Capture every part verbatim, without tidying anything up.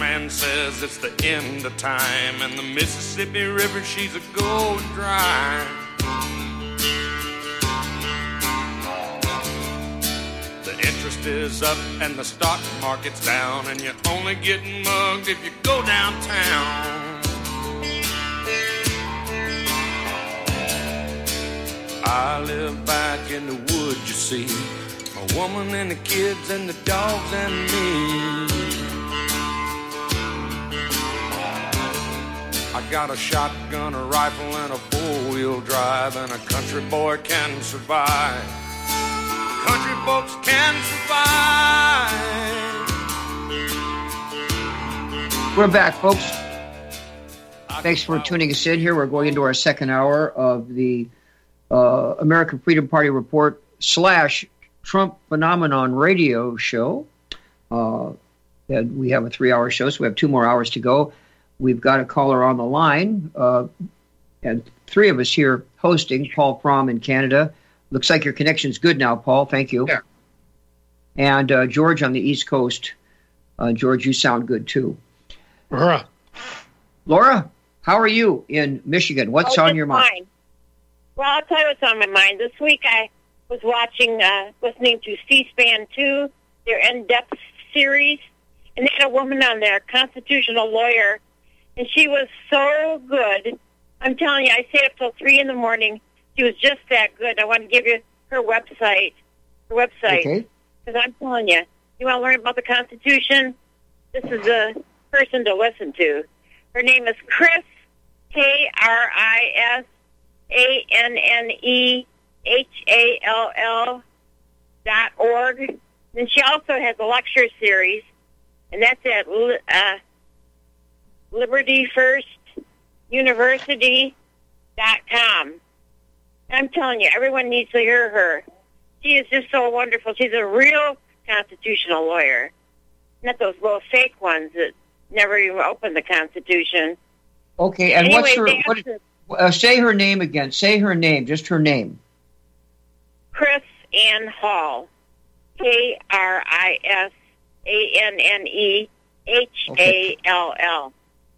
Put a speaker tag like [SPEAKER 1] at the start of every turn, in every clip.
[SPEAKER 1] sign says it's the end of time, and the Mississippi River, she's a going dry. The interest is up and the stock market's down, and you're only getting mugged if you go downtown. I live back in the woods, you see, my woman and the kids and the dogs and me. I got a shotgun, a rifle, and a four-wheel drive, and a country boy can survive. Country folks can survive.
[SPEAKER 2] We're back, folks. Thanks for tuning us in here. We're going into our second hour of the uh, American Freedom Party Report slash Trump Phenomenon radio show. Uh, and we have a three-hour show, so we have two more hours to go. We've got a caller on the line, uh, and three of us here hosting. Paul Fromm in Canada. Looks like your connection's good now, Paul. Thank you.
[SPEAKER 3] Yeah.
[SPEAKER 2] And uh, George on the East Coast. Uh, George, you sound good, too.
[SPEAKER 3] Laura.
[SPEAKER 2] Laura, how are you in Michigan? What's
[SPEAKER 4] oh,
[SPEAKER 2] on your mind?
[SPEAKER 4] Fine. Well, I'll tell you what's on my mind. This week I was watching, uh, listening to C-SPAN two, their in-depth series, and they had a woman on there, a constitutional lawyer, and she was so good. I'm telling you, I stayed up till three in the morning. She was just that good. I want to give you her website. Her website.
[SPEAKER 2] Okay.
[SPEAKER 4] Because I'm telling you, you want to learn about the Constitution? This is the person to listen to. Her name is Chris, K R I S A N N E H A L L dot org. And she also has a lecture series, and that's at uh, Liberty First University dot com. I'm telling you, everyone needs to hear her. She is just so wonderful. She's a real constitutional lawyer, not those little fake ones that never even opened the Constitution.
[SPEAKER 2] Okay, and
[SPEAKER 4] anyway,
[SPEAKER 2] what's her? What, uh, say her name again. Say her name, just her name.
[SPEAKER 4] Chris Ann Hall, K R I S A N N E H A L L.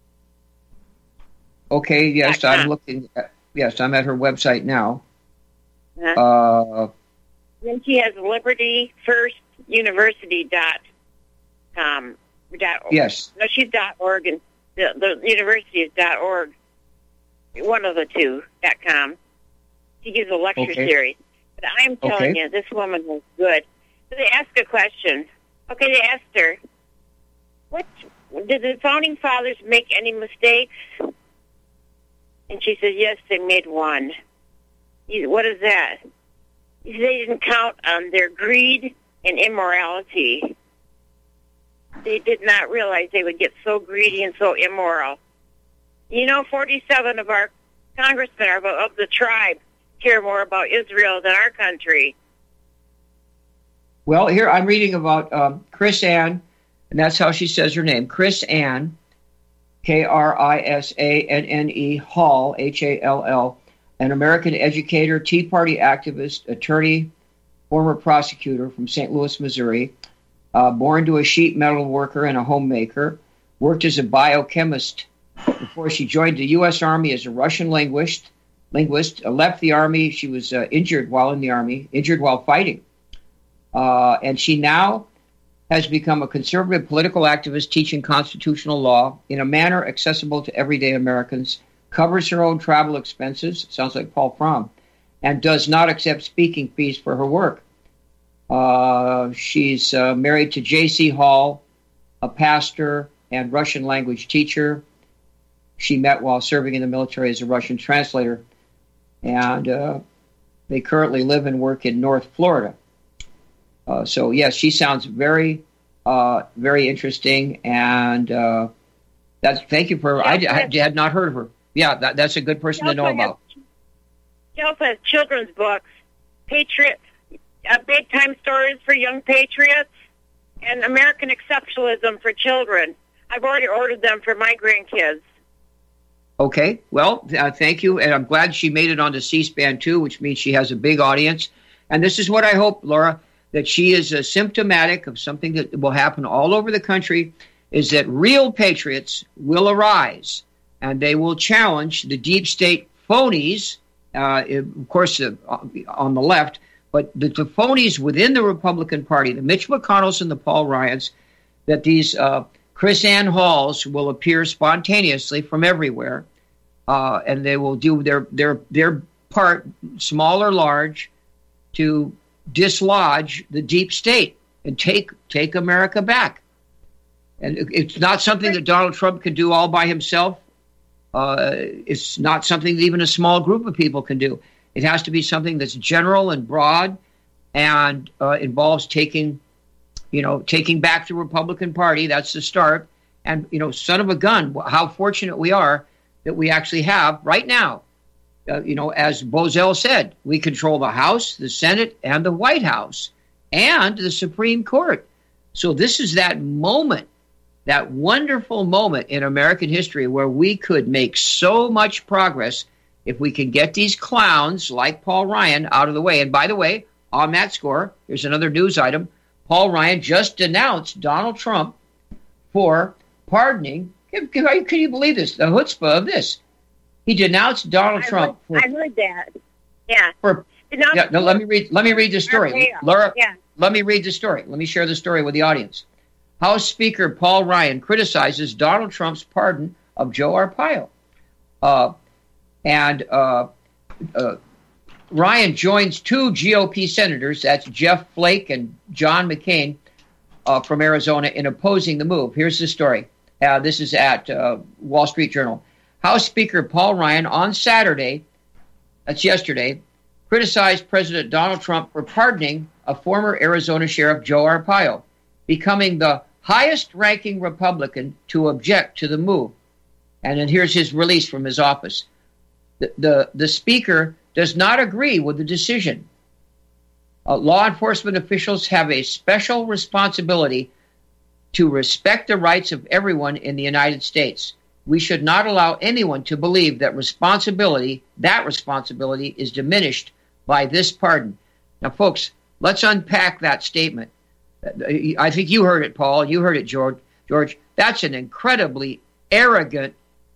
[SPEAKER 2] Okay, yes, I'm looking. At, yes, I'm at her website now. Uh-huh. Uh,
[SPEAKER 4] then she has Liberty First University dot com. Dot,
[SPEAKER 2] yes.
[SPEAKER 4] No, she's dot org, and the, the university is dot org. One of the two, dot com. She gives a lecture
[SPEAKER 2] okay.
[SPEAKER 4] series. But I'm telling
[SPEAKER 2] okay.
[SPEAKER 4] you, this woman was good. So they asked a question. Okay, they asked her, "What did the founding fathers make any mistakes?" And she said, "Yes, they made one." He said, "What is that?" He said, "They didn't count on their greed and immorality. They did not realize they would get so greedy and so immoral." You know, forty-seven of our congressmen are of the tribe care more about Israel than our country.
[SPEAKER 2] Well, here I'm reading about um, Chris Ann, and that's how she says her name, Chris Ann, K R I S A N N E, Hall, H A L L, an American educator, Tea Party activist, attorney, former prosecutor from Saint Louis, Missouri, uh, born to a sheet metal worker and a homemaker, worked as a biochemist before she joined the U S Army as a Russian linguist, linguist uh, left the Army. She was uh, injured while in the Army, injured while fighting. Uh, and she now has become a conservative political activist teaching constitutional law in a manner accessible to everyday Americans, covers her own travel expenses, sounds like Paul Fromm, and does not accept speaking fees for her work. Uh, she's uh, married to J C Hall, a pastor and Russian language teacher. She met while serving in the military as a Russian translator, and uh, they currently live and work in North Florida. Uh, so, yes, she sounds very, uh, very interesting, and uh, that's thank you for. I, I had not heard of her. Yeah, that, that's a good person to know about.
[SPEAKER 4] She also has children's books, Patriot, uh, bedtime stories for young patriots, and American exceptionalism for children. I've already ordered them for my grandkids.
[SPEAKER 2] Okay, well, uh, thank you, and I'm glad she made it onto C-SPAN too, which means she has a big audience. And this is what I hope, Laura, that she is uh, symptomatic of something that will happen all over the country, is that real patriots will arise, and they will challenge the deep state phonies, uh, of course, uh, on the left, but the, the phonies within the Republican Party, the Mitch McConnells and the Paul Ryans, that these uh, Chris Ann Halls will appear spontaneously from everywhere, uh, and they will do their their their part, small or large, to dislodge the deep state and take take America back. And it's not something that Donald Trump can do all by himself. Uh, it's not something that even a small group of people can do. It has to be something that's general and broad, and uh, involves taking, you know, taking back the Republican Party. That's the start. And, you know, son of a gun, how fortunate we are that we actually have right now. Uh, you know, as Bozell said, we control the House, the Senate, and the White House, and the Supreme Court. So this is that moment, that wonderful moment in American history where we could make so much progress if we can get these clowns like Paul Ryan out of the way. And by the way, on that score, here's another news item. Paul Ryan just denounced Donald Trump for pardoning. Can, can, can you believe this? The chutzpah of this. He denounced Donald
[SPEAKER 4] I
[SPEAKER 2] Trump.
[SPEAKER 4] Heard,
[SPEAKER 2] for,
[SPEAKER 4] I heard that. Yeah.
[SPEAKER 2] For, yeah. No, let me read. Let me read the story, Laura.
[SPEAKER 4] Yeah.
[SPEAKER 2] Let me read the story. Let me share the story with the audience. House Speaker Paul Ryan criticizes Donald Trump's pardon of Joe Arpaio. Uh, and uh, uh, Ryan joins two G O P senators, that's Jeff Flake and John McCain uh, from Arizona, in opposing the move. Here's the story. Uh, this is at uh, Wall Street Journal. House Speaker Paul Ryan on Saturday, that's yesterday, criticized President Donald Trump for pardoning a former Arizona Sheriff Joe Arpaio, becoming the highest-ranking Republican to object to the move. And then here's his release from his office. The, the, the Speaker does not agree with the decision. Uh, law enforcement officials have a special responsibility to respect the rights of everyone in the United States. We should not allow anyone to believe that responsibility, that responsibility is diminished by this pardon. Now, folks, let's unpack that statement. I think you heard it, Paul. You heard it, George. George, that's an incredibly arrogant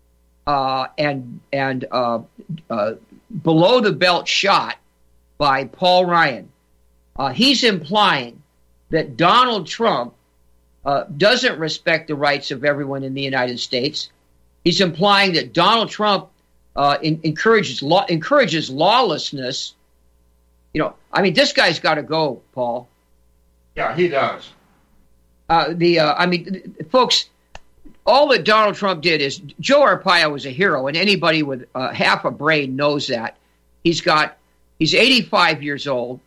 [SPEAKER 2] uh, and and uh, uh, below the belt shot by Paul Ryan. Uh, he's implying that Donald Trump uh, doesn't respect the rights of everyone in the United States. He's implying that Donald Trump uh, in, encourages law, encourages lawlessness. You know, I mean, this guy's got to go, Paul.
[SPEAKER 1] Yeah, he does.
[SPEAKER 2] Uh, the uh, I mean, folks, all that Donald Trump did is Joe Arpaio was a hero, and anybody with uh, half a brain knows that. He's got he's eighty-five years old,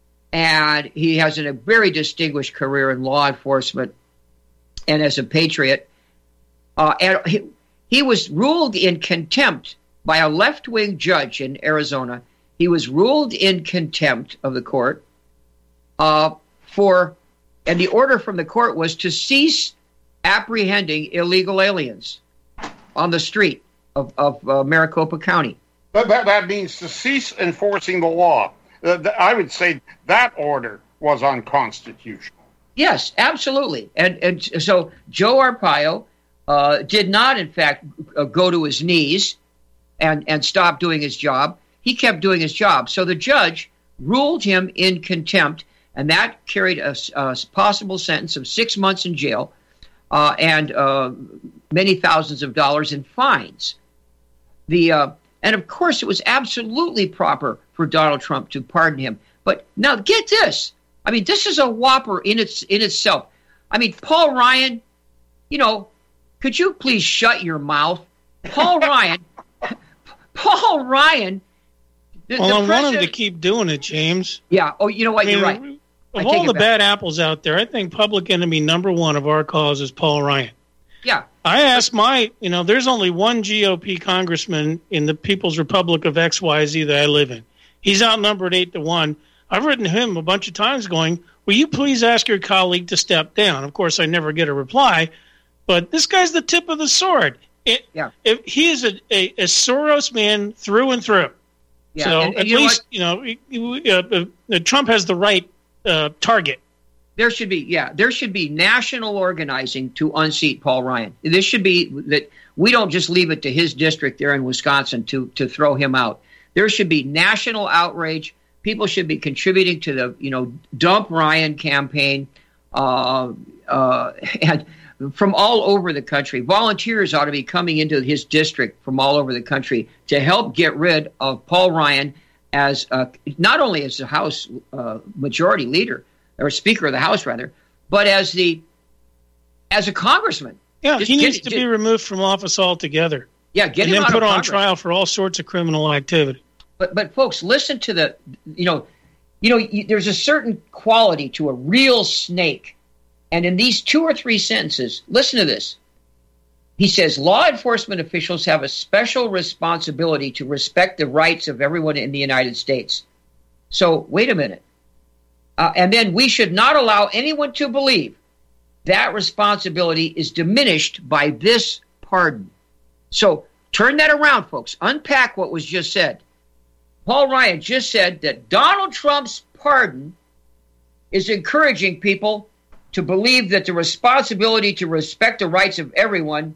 [SPEAKER 2] and he has a very distinguished career in law enforcement and as a patriot. Uh, and he, he was ruled in contempt by a left-wing judge in Arizona. He was ruled in contempt of the court. Uh, For, and the order from the court was to cease apprehending illegal aliens on the street of, of uh, Maricopa County.
[SPEAKER 3] But that, that means to cease enforcing the law. Uh, th- I would say that order was unconstitutional.
[SPEAKER 2] Yes, absolutely. And and so Joe Arpaio uh, did not, in fact, uh, go to his knees and, and stop doing his job. He kept doing his job. So the judge ruled him in contempt, and that carried a, a possible sentence of six months in jail uh, and uh, many thousands of dollars in fines. The uh, and of course, it was absolutely proper for Donald Trump to pardon him. But now, get this: I mean, this is a whopper in its in itself. I mean, Paul Ryan, you know, could you please shut your mouth, Paul Ryan? Paul Ryan. The,
[SPEAKER 5] well,
[SPEAKER 2] the
[SPEAKER 5] I want him to keep doing it, James.
[SPEAKER 2] Yeah. Oh, you know what?
[SPEAKER 5] I mean,
[SPEAKER 2] You're right.
[SPEAKER 5] Of all the bad apples out there, I think public enemy number one of our cause is Paul Ryan.
[SPEAKER 2] Yeah.
[SPEAKER 5] I asked my, you know, there's only one G O P congressman in the People's Republic of X Y Z that I live in. He's outnumbered eight to one. I've written to him a bunch of times going, will you please ask your colleague to step down? Of course, I never get a reply, but this guy's the tip of the sword. It,
[SPEAKER 2] yeah.
[SPEAKER 5] If he is a, a, a Soros man through and through. Yeah. So and, and at you least, know you know, uh, uh, Trump has the right uh, target.
[SPEAKER 2] There should be, yeah, there should be national organizing to unseat Paul Ryan. This should be that we don't just leave it to his district there in Wisconsin to, to throw him out. There should be national outrage. People should be contributing to the, you know, Dump Ryan campaign, uh, uh, and from all over the country. Volunteers ought to be coming into his district from all over the country to help get rid of Paul Ryan as uh, not only as the House uh, Majority Leader, or Speaker of the House, rather, but as the as a congressman.
[SPEAKER 5] Yeah,
[SPEAKER 2] just
[SPEAKER 5] he needs
[SPEAKER 2] get,
[SPEAKER 5] to
[SPEAKER 2] just,
[SPEAKER 5] be removed from office altogether.
[SPEAKER 2] Yeah, get
[SPEAKER 5] and
[SPEAKER 2] him
[SPEAKER 5] then
[SPEAKER 2] out
[SPEAKER 5] put
[SPEAKER 2] of
[SPEAKER 5] on
[SPEAKER 2] Congress.
[SPEAKER 5] trial for all sorts of criminal activity.
[SPEAKER 2] But but folks, listen to the you know you know you, there's a certain quality to a real snake, and in these two or three sentences, listen to this. He says law enforcement officials have a special responsibility to respect the rights of everyone in the United States. So wait a minute. Uh, and then we should not allow anyone to believe that responsibility is diminished by this pardon. So turn that around, folks. Unpack what was just said. Paul Ryan just said that Donald Trump's pardon is encouraging people to believe that the responsibility to respect the rights of everyone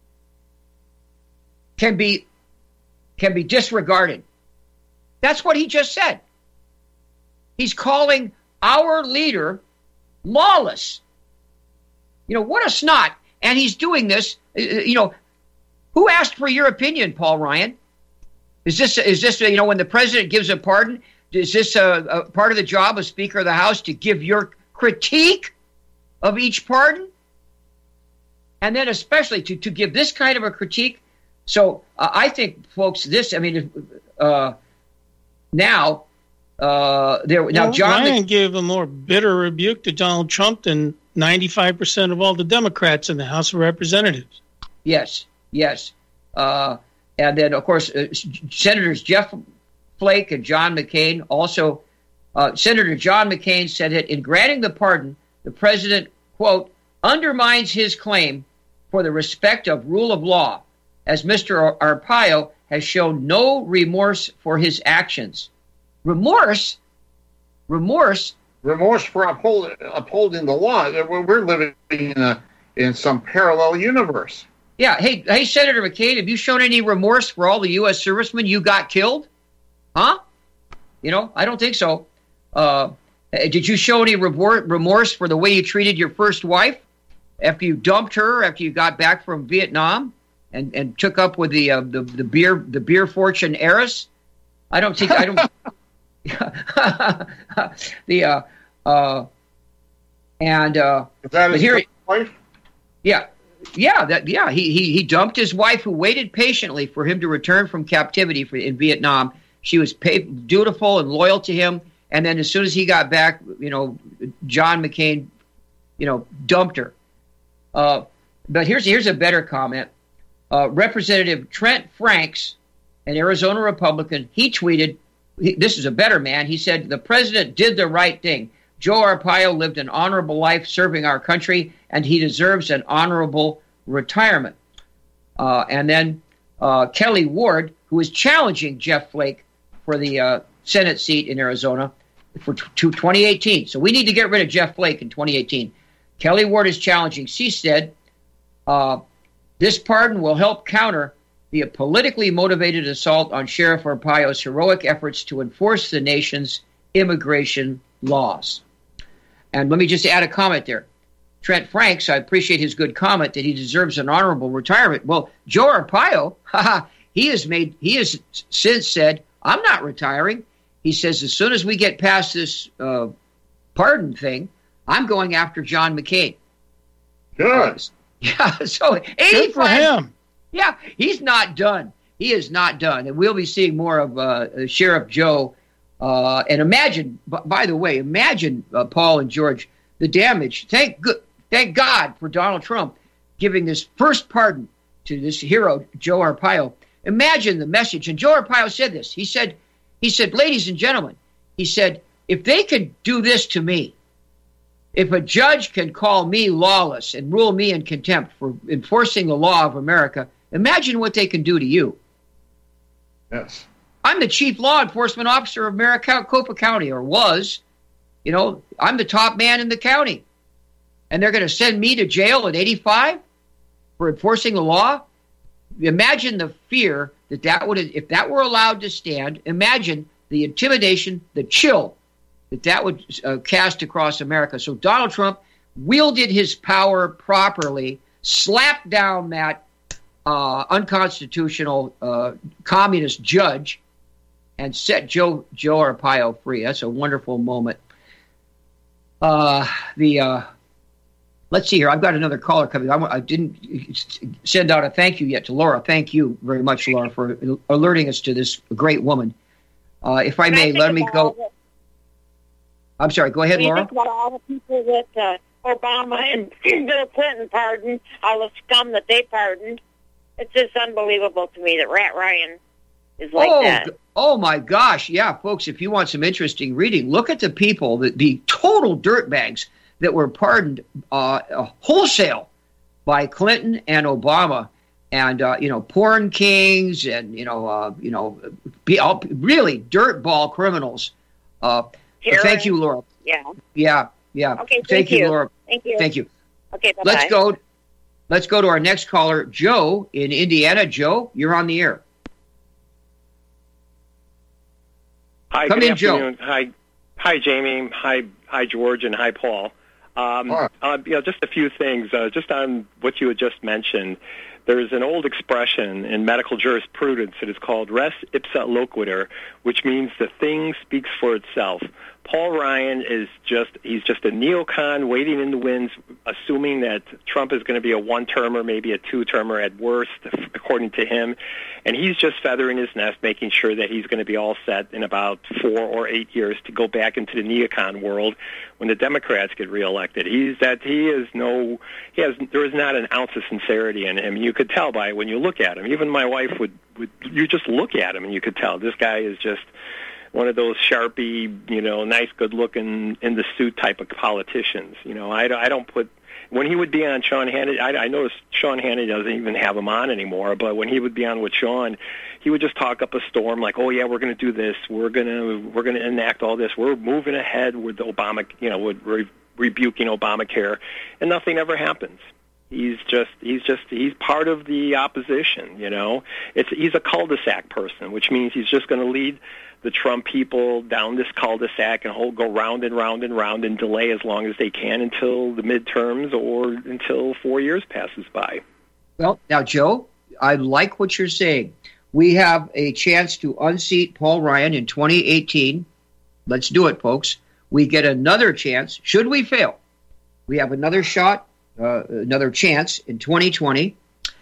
[SPEAKER 2] can be can be disregarded. That's what he just said. He's calling our leader lawless. You know, what a snot. And he's doing this, you know, who asked for your opinion, Paul Ryan? Is this, is this you know, when the president gives a pardon, is this a, a part of the job of Speaker of the House to give your critique of each pardon? And then especially to, to give this kind of a critique? So uh, I think, folks, this, I mean, uh, now... Uh, there now,
[SPEAKER 5] well,
[SPEAKER 2] John
[SPEAKER 5] Ryan
[SPEAKER 2] Mc-
[SPEAKER 5] gave a more bitter rebuke to Donald Trump than ninety-five percent of all the Democrats in the House of Representatives.
[SPEAKER 2] Yes, yes. Uh, and then, of course, uh, Senators Jeff Flake and John McCain also. Uh, Senator John McCain said that in granting the pardon, the president, quote, undermines his claim for the respect of rule of law, as Mister Arpaio has shown no remorse for his actions. Remorse, remorse,
[SPEAKER 3] remorse for uphold, upholding the law. We're living in a in some parallel universe.
[SPEAKER 2] Yeah. Hey, hey, Senator McCain, have you shown any remorse for all the U S servicemen you got killed? Huh? You know, I don't think so. Uh, did you show any remorse for the way you treated your first wife after you dumped her after you got back from Vietnam and, and took up with the, uh, the the beer the beer fortune heiress? I don't think I don't. the uh, uh, and uh,
[SPEAKER 3] Is that his
[SPEAKER 2] here,
[SPEAKER 3] wife?
[SPEAKER 2] Yeah, yeah, that yeah. He he he dumped his wife, who waited patiently for him to return from captivity for, in Vietnam. She was pay, dutiful and loyal to him, and then as soon as he got back, you know, John McCain, you know, dumped her. Uh, but here's here's a better comment. Uh, Representative Trent Franks, an Arizona Republican, he tweeted. This is a better man. He said, the president did the right thing. Joe Arpaio lived an honorable life serving our country, and he deserves an honorable retirement. Uh, and then uh, Kelly Ward, who is challenging Jeff Flake for the uh, Senate seat in Arizona for t- to twenty eighteen. So we need to get rid of Jeff Flake in twenty eighteen. Kelly Ward is challenging. She said, uh, this pardon will help counter the politically motivated assault on Sheriff Arpaio's heroic efforts to enforce the nation's immigration laws. And let me just add a comment there. Trent Franks, I appreciate his good comment that he deserves an honorable retirement. Well, Joe Arpaio, haha, he has made, he has since said, I'm not retiring. He says, as soon as we get past this uh, pardon thing, I'm going after John McCain.
[SPEAKER 3] Good.
[SPEAKER 2] Yeah, so eighty-five.
[SPEAKER 5] Good for him.
[SPEAKER 2] Yeah, he's not done. He is not done. And we'll be seeing more of uh, Sheriff Joe. Uh, and imagine, b- by the way, imagine, uh, Paul and George, the damage. Thank good, thank God for Donald Trump giving this first pardon to this hero, Joe Arpaio. Imagine the message. And Joe Arpaio said this. He said, he said, ladies and gentlemen, he said, if they could do this to me, if a judge can call me lawless and rule me in contempt for enforcing the law of America, imagine what they can do to you.
[SPEAKER 3] Yes.
[SPEAKER 2] I'm the chief law enforcement officer of Maricopa County, or was. You know, I'm the top man in the county. And they're going to send me to jail at eighty-five for enforcing the law? Imagine the fear that that would, if that were allowed to stand, imagine the intimidation, the chill that that would uh, cast across America. So Donald Trump wielded his power properly, slapped down that uh, unconstitutional uh, communist judge, and set Joe Joe Arpaio free. That's a wonderful moment. Uh, the uh, let's see here. I've got another caller coming. I, I didn't send out a thank you yet to Laura. Thank you very much, Laura, for alerting us to this great woman. Uh, if I
[SPEAKER 4] Can
[SPEAKER 2] may,
[SPEAKER 4] I
[SPEAKER 2] let me go.
[SPEAKER 4] The,
[SPEAKER 2] I'm sorry. Go ahead,
[SPEAKER 4] when you
[SPEAKER 2] Laura.
[SPEAKER 4] think about all the people that uh, Obama and Bill Clinton pardoned, all the scum that they pardoned, it's just unbelievable to me that Rat Ryan is like
[SPEAKER 2] oh,
[SPEAKER 4] that.
[SPEAKER 2] Oh, my gosh. Yeah, folks, if you want some interesting reading, look at the people, the, the total dirtbags that were pardoned uh, wholesale by Clinton and Obama. And, uh, you know, porn kings and, you know, uh, you know, be, all, really dirtball criminals. Uh, thank you, Laura.
[SPEAKER 4] Yeah.
[SPEAKER 2] Yeah, yeah.
[SPEAKER 4] Okay, thank,
[SPEAKER 2] thank you,
[SPEAKER 4] you,
[SPEAKER 2] Laura.
[SPEAKER 4] Thank you.
[SPEAKER 2] Thank you.
[SPEAKER 4] Okay, bye-bye.
[SPEAKER 2] Let's go. Let's go to our next caller, Joe in Indiana. Joe, you're on the air.
[SPEAKER 6] Hi,
[SPEAKER 2] Come
[SPEAKER 6] good
[SPEAKER 2] in,
[SPEAKER 6] afternoon.
[SPEAKER 2] Joe.
[SPEAKER 6] Hi, hi, Jamie. Hi, hi, George, and hi, Paul. Um,
[SPEAKER 3] Hi.
[SPEAKER 6] uh, you know, just a few things. Uh, just on what you had just mentioned, there's an old expression in medical jurisprudence that is called res ipsa loquitur, which means the thing speaks for itself. Paul Ryan is just, he's just a neocon waiting in the wings, assuming that Trump is going to be a one-termer, maybe a two-termer at worst, according to him. And he's just feathering his nest, making sure that he's going to be all set in about four or eight years to go back into the neocon world when the Democrats get reelected. He's that he is no, he has, there is not an ounce of sincerity in him. You could tell by when you look at him. Even my wife would, would you just look at him and you could tell this guy is just one of those Sharpie, you know, nice, good-looking, in-the-suit type of politicians. You know, I, I don't put... When he would be on Sean Hannity, I, I noticed Sean Hannity doesn't even have him on anymore, but when he would be on with Sean, he would just talk up a storm like, oh, yeah, we're going to do this. We're going to we're going to enact all this. We're moving ahead with the Obama, you know, with re- rebuking Obamacare, and nothing ever happens. He's just, he's just, he's part of the opposition, you know. It's He's a cul-de-sac person, which means he's just going to lead the Trump people down this cul-de-sac and hold, go round and round and round and delay as long as they can until the midterms or until four years passes by.
[SPEAKER 2] Well, now, Joe, I like what you're saying. We have a chance to unseat Paul Ryan in twenty eighteen. Let's do it, folks. We get another chance. Should we fail, we have another shot, uh, another chance in twenty twenty.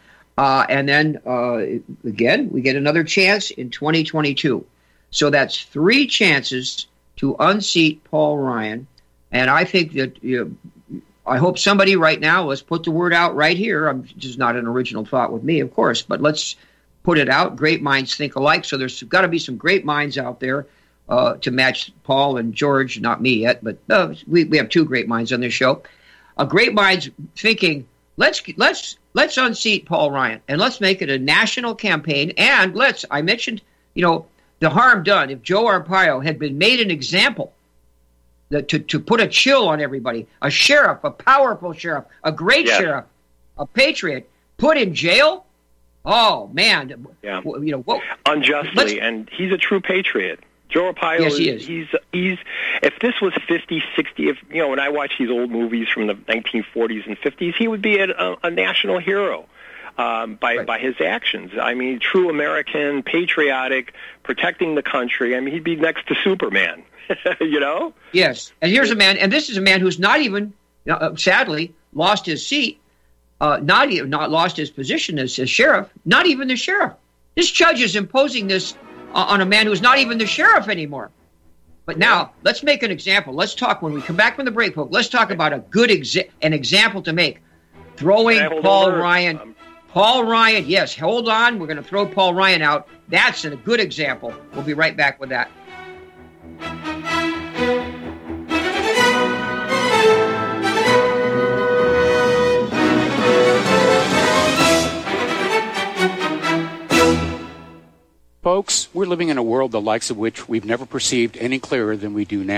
[SPEAKER 2] Uh, and then, uh, again, we get another chance in twenty twenty-two. So that's three chances to unseat Paul Ryan. And I think that, you know, I hope somebody right now, let's put the word out right here. I'm just not an original thought with me, of course, but let's put it out. Great minds think alike. So there's got to be some great minds out there uh, to match Paul and George, not me yet, but uh, we, we have two great minds on this show. A great minds thinking, let's let's let's unseat Paul Ryan and let's make it a national campaign. And let's, I mentioned, you know, the harm done if Joe Arpaio had been made an example that to, to put a chill on everybody, a sheriff, a powerful sheriff, a great
[SPEAKER 6] yes.
[SPEAKER 2] sheriff, a patriot, put in jail. Oh, man.
[SPEAKER 6] Yeah.
[SPEAKER 2] You know, what,
[SPEAKER 6] unjustly, and he's a true patriot. Joe Arpaio,
[SPEAKER 2] yes, he is.
[SPEAKER 6] He's, he's, if this was fifty, sixty, if, you know, when I watch these old movies from the nineteen forties and fifties, he would be a, a, a national hero. Um, by,
[SPEAKER 2] right.
[SPEAKER 6] by his actions. I mean, true American, patriotic, protecting the country. I mean, he'd be next to Superman, you know?
[SPEAKER 2] Yes. And here's a man, and this is a man who's not even, uh, sadly, lost his seat, uh, not even not lost his position as, as sheriff, not even the sheriff. This judge is imposing this uh, on a man who's not even the sheriff anymore. But now, let's make an example. Let's talk, when we come back from the break, folks, let's talk about a good exa- an example to make. Throwing Paul
[SPEAKER 6] over?
[SPEAKER 2] Ryan...
[SPEAKER 6] Um,
[SPEAKER 2] Paul Ryan, yes, hold on. We're going to throw Paul Ryan out. That's a good example. We'll be right back with that.
[SPEAKER 7] Folks, we're living in a world the likes of which we've never perceived any clearer than we do now.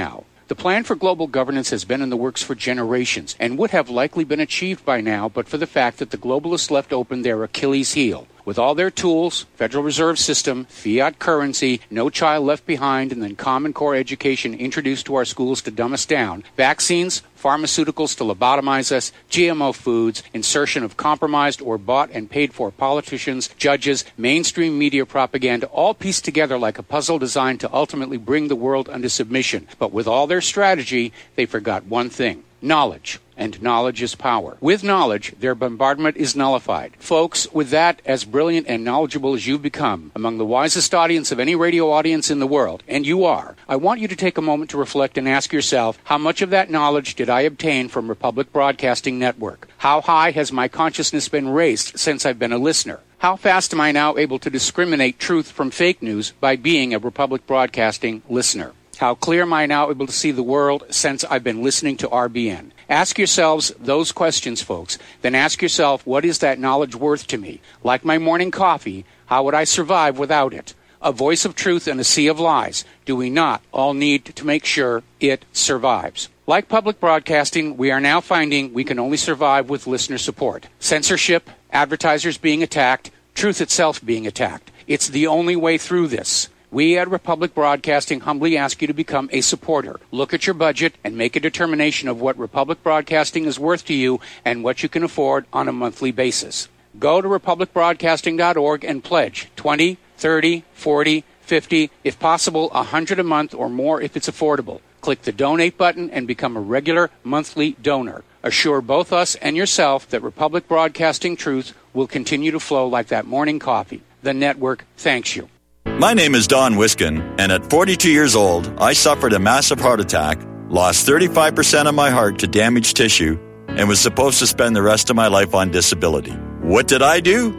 [SPEAKER 7] The plan for global governance has been in the works for generations and would have likely been achieved by now but for the fact that the globalists left open their Achilles heel. With all their tools, Federal Reserve System, fiat currency, no child left behind, and then Common Core education introduced to our schools to dumb us down, vaccines, pharmaceuticals to lobotomize us, G M O foods, insertion of compromised or bought and paid for politicians, judges, mainstream media propaganda, all pieced together like a puzzle designed to ultimately bring the world under submission. But with all their strategy, they forgot one thing: knowledge. And knowledge is power. With knowledge, their bombardment is nullified. Folks, with that, as brilliant and knowledgeable as you've become, among the wisest audience of any radio audience in the world, and you are, I want you to take a moment to reflect and ask yourself, how much of that knowledge did I obtain from Republic Broadcasting Network? How high has my consciousness been raised since I've been a listener? How fast am I now able to discriminate truth from fake news by being a Republic Broadcasting listener? How clear am I now able to see the world since I've been listening to R B N? Ask yourselves those questions, folks. Then ask yourself, what is that knowledge worth to me? Like my morning coffee, how would I survive without it? A voice of truth in a sea of lies. Do we not all need to make sure it survives? Like public broadcasting, we are now finding we can only survive with listener support. Censorship, advertisers being attacked, truth itself being attacked. It's the only way through this. We at Republic Broadcasting humbly ask you to become a supporter. Look at your budget and make a determination of what Republic Broadcasting is worth to you and what you can afford on a monthly basis. Go to republic broadcasting dot org and pledge twenty, thirty, forty, fifty, if possible one hundred a month or more if it's affordable. Click the donate button and become a regular monthly donor. Assure both us and yourself that Republic Broadcasting truth will continue to flow like that morning coffee. The network thanks you.
[SPEAKER 8] My name is Don Wiskin, and at forty-two years old, I suffered a massive heart attack, lost thirty-five percent of my heart to damaged tissue, and was supposed to spend the rest of my life on disability. What did I do?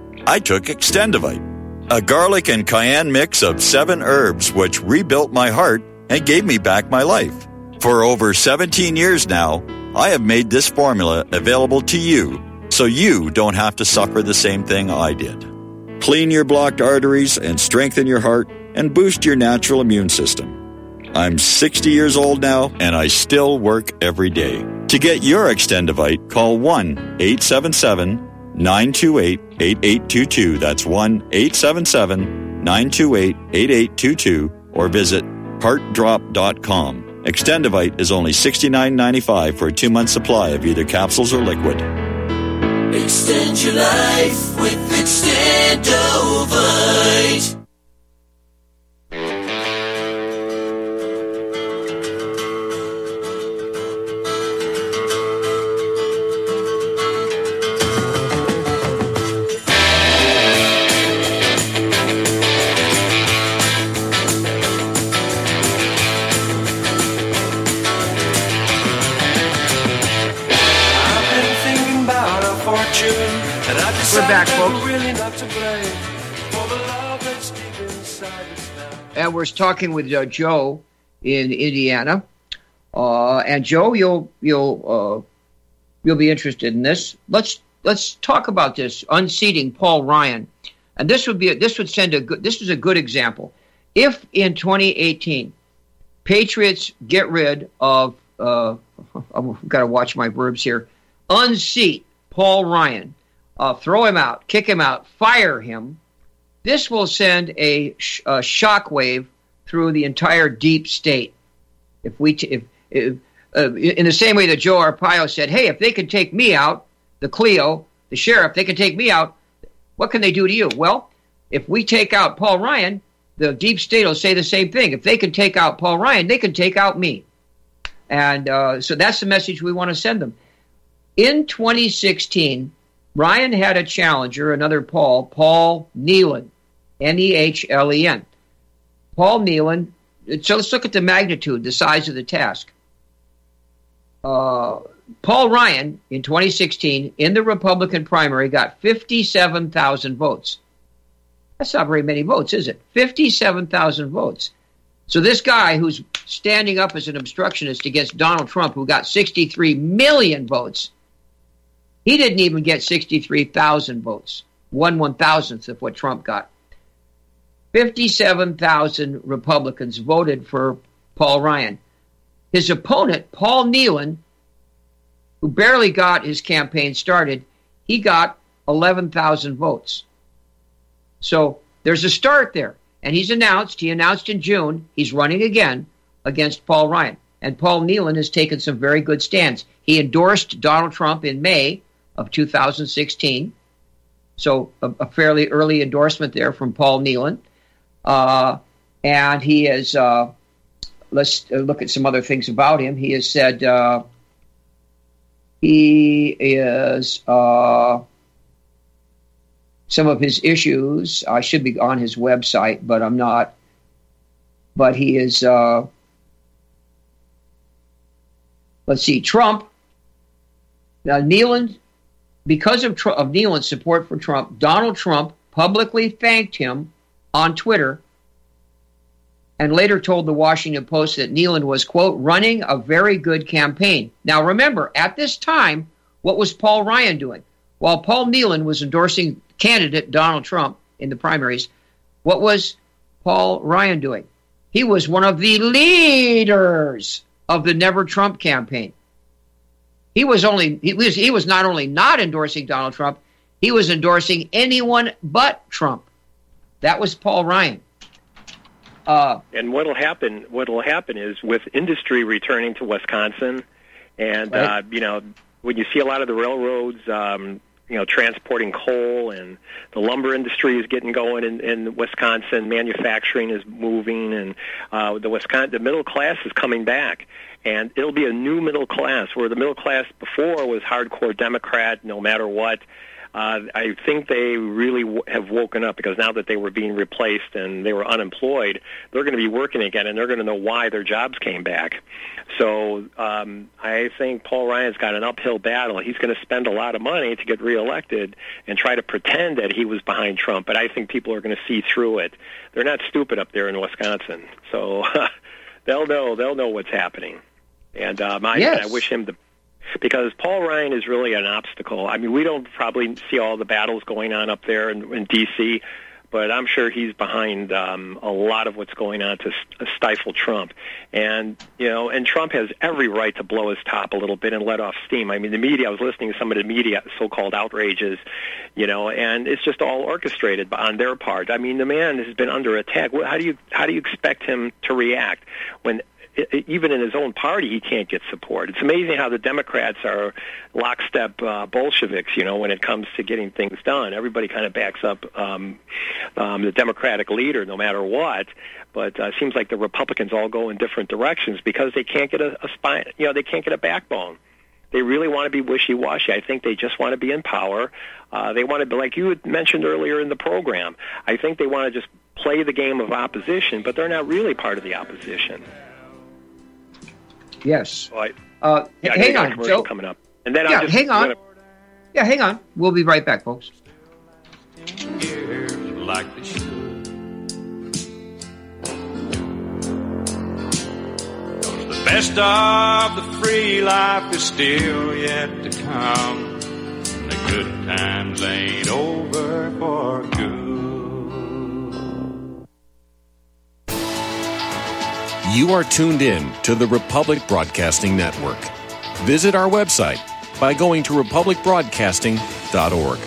[SPEAKER 8] I took Extendivite, a garlic and cayenne mix of seven herbs which rebuilt my heart and gave me back my life. For over seventeen years now, I have made this formula available to you, so you don't have to suffer the same thing I did. Clean your blocked arteries and strengthen your heart and boost your natural immune system. I'm sixty years old now, and I still work every day. To get your Extendivite, call one eight seven seven, nine two eight, eight eight two two. That's one eight seven seven, nine two eight, eight eight two two, or visit heart drop dot com. Extendivite is only sixty-nine ninety-five for a two-month supply of either capsules or liquid.
[SPEAKER 9] Extend your life with Extendovite.
[SPEAKER 2] We're back, folks. And we're talking with uh, Joe in Indiana. Uh, and Joe, you'll you'll uh, you'll be interested in this. Let's let's talk about this unseating Paul Ryan. And this would be a, this would send a good this is a good example. If in twenty eighteen, Patriots get rid of uh, I've got to watch my verbs here. Unseat Paul Ryan. Uh, throw him out, kick him out, fire him. This will send a, sh- a shockwave through the entire deep state. If we, t- if, if uh, in the same way that Joe Arpaio said, "Hey, if they can take me out, the Clio, the sheriff, they can take me out. What can they do to you?" Well, if we take out Paul Ryan, the deep state will say the same thing. If they can take out Paul Ryan, they can take out me. And uh, so that's the message we want to send them. In twenty sixteen. Ryan had a challenger, another Paul, Paul Nehlen, N E H L E N. Paul Nehlen, so let's look at the magnitude, the size of the task. Uh, Paul Ryan, in twenty sixteen, in the Republican primary, got fifty-seven thousand votes. That's not very many votes, is it? fifty-seven thousand votes. So this guy who's standing up as an obstructionist against Donald Trump, who got sixty-three million votes, he didn't even get sixty-three thousand votes, one one-thousandth of what Trump got. fifty-seven thousand Republicans voted for Paul Ryan. His opponent, Paul Nealon, who barely got his campaign started, he got eleven thousand votes. So there's a start there. And he's announced, he announced in June, he's running again against Paul Ryan. And Paul Nealon has taken some very good stands. He endorsed Donald Trump in May of two thousand sixteen. So a, a fairly early endorsement there from Paul Nealon. Uh, and he has, uh, let's look at some other things about him. He has said uh, he is, uh, some of his issues, I should be on his website, but I'm not. But he is, uh, let's see, Trump, now Nealon, because of, Tr- of Nealon's support for Trump, Donald Trump publicly thanked him on Twitter and later told the Washington Post that Nealon was, quote, running a very good campaign. Now remember, at this time, what was Paul Ryan doing? While Paul Nealon was endorsing candidate Donald Trump in the primaries, what was Paul Ryan doing? He was one of the leaders of the Never Trump campaign. He was only he was he was not only not endorsing Donald Trump, he was endorsing anyone but Trump. That was Paul Ryan. Uh,
[SPEAKER 6] and what'll happen? What'll happen is with industry returning to Wisconsin, and right. uh, you know, when you see a lot of the railroads, um, you know, transporting coal, and the lumber industry is getting going in, in Wisconsin. Manufacturing is moving, and uh, the Wisconsin the middle class is coming back, and it'll be a new middle class where the middle class before was hardcore Democrat, no matter what. Uh, I think they really w- have woken up, because now that they were being replaced and they were unemployed, they're going to be working again, and they're going to know why their jobs came back. So um, I think Paul Ryan's got an uphill battle. He's going to spend a lot of money to get reelected and try to pretend that he was behind Trump, but I think people are going to see through it. They're not stupid up there in Wisconsin, so they'll know they'll know what's happening. And um, I,
[SPEAKER 2] yes.
[SPEAKER 6] I wish him the because Paul Ryan is really an obstacle. I mean, we don't probably see all the battles going on up there in, in D C, but I'm sure he's behind um, a lot of what's going on to st- stifle Trump. And, you know, and Trump has every right to blow his top a little bit and let off steam. I mean, the media, I was listening to some of the media so-called outrages, you know, and it's just all orchestrated on their part. I mean, the man has been under attack. How do you, how do you expect him to react when even in his own party, he can't get support? It's amazing how the Democrats are lockstep uh, Bolsheviks, you know, when it comes to getting things done. Everybody kind of backs up um, um, the Democratic leader no matter what. But uh, it seems like the Republicans all go in different directions because they can't get a, a spine, you know, they can't get a backbone. They really want to be wishy-washy. I think they just want to be in power. Uh, they want to be, like you had mentioned earlier in the program, I think they want to just play the game of opposition, but they're not really part of the opposition.
[SPEAKER 2] Yes.
[SPEAKER 6] So I,
[SPEAKER 2] uh,
[SPEAKER 6] yeah,
[SPEAKER 2] hang
[SPEAKER 6] I
[SPEAKER 2] on, Joe.
[SPEAKER 6] Coming up. And then
[SPEAKER 2] yeah,
[SPEAKER 6] I'll just,
[SPEAKER 2] hang on.
[SPEAKER 6] Gonna...
[SPEAKER 2] Yeah, hang on. We'll be right back, folks.
[SPEAKER 1] Like they should. 'Cause the best of the free life is still yet to come. The good times ain't over for good.
[SPEAKER 10] You are tuned in to the Republic Broadcasting Network. Visit our website by going to republic broadcasting dot org.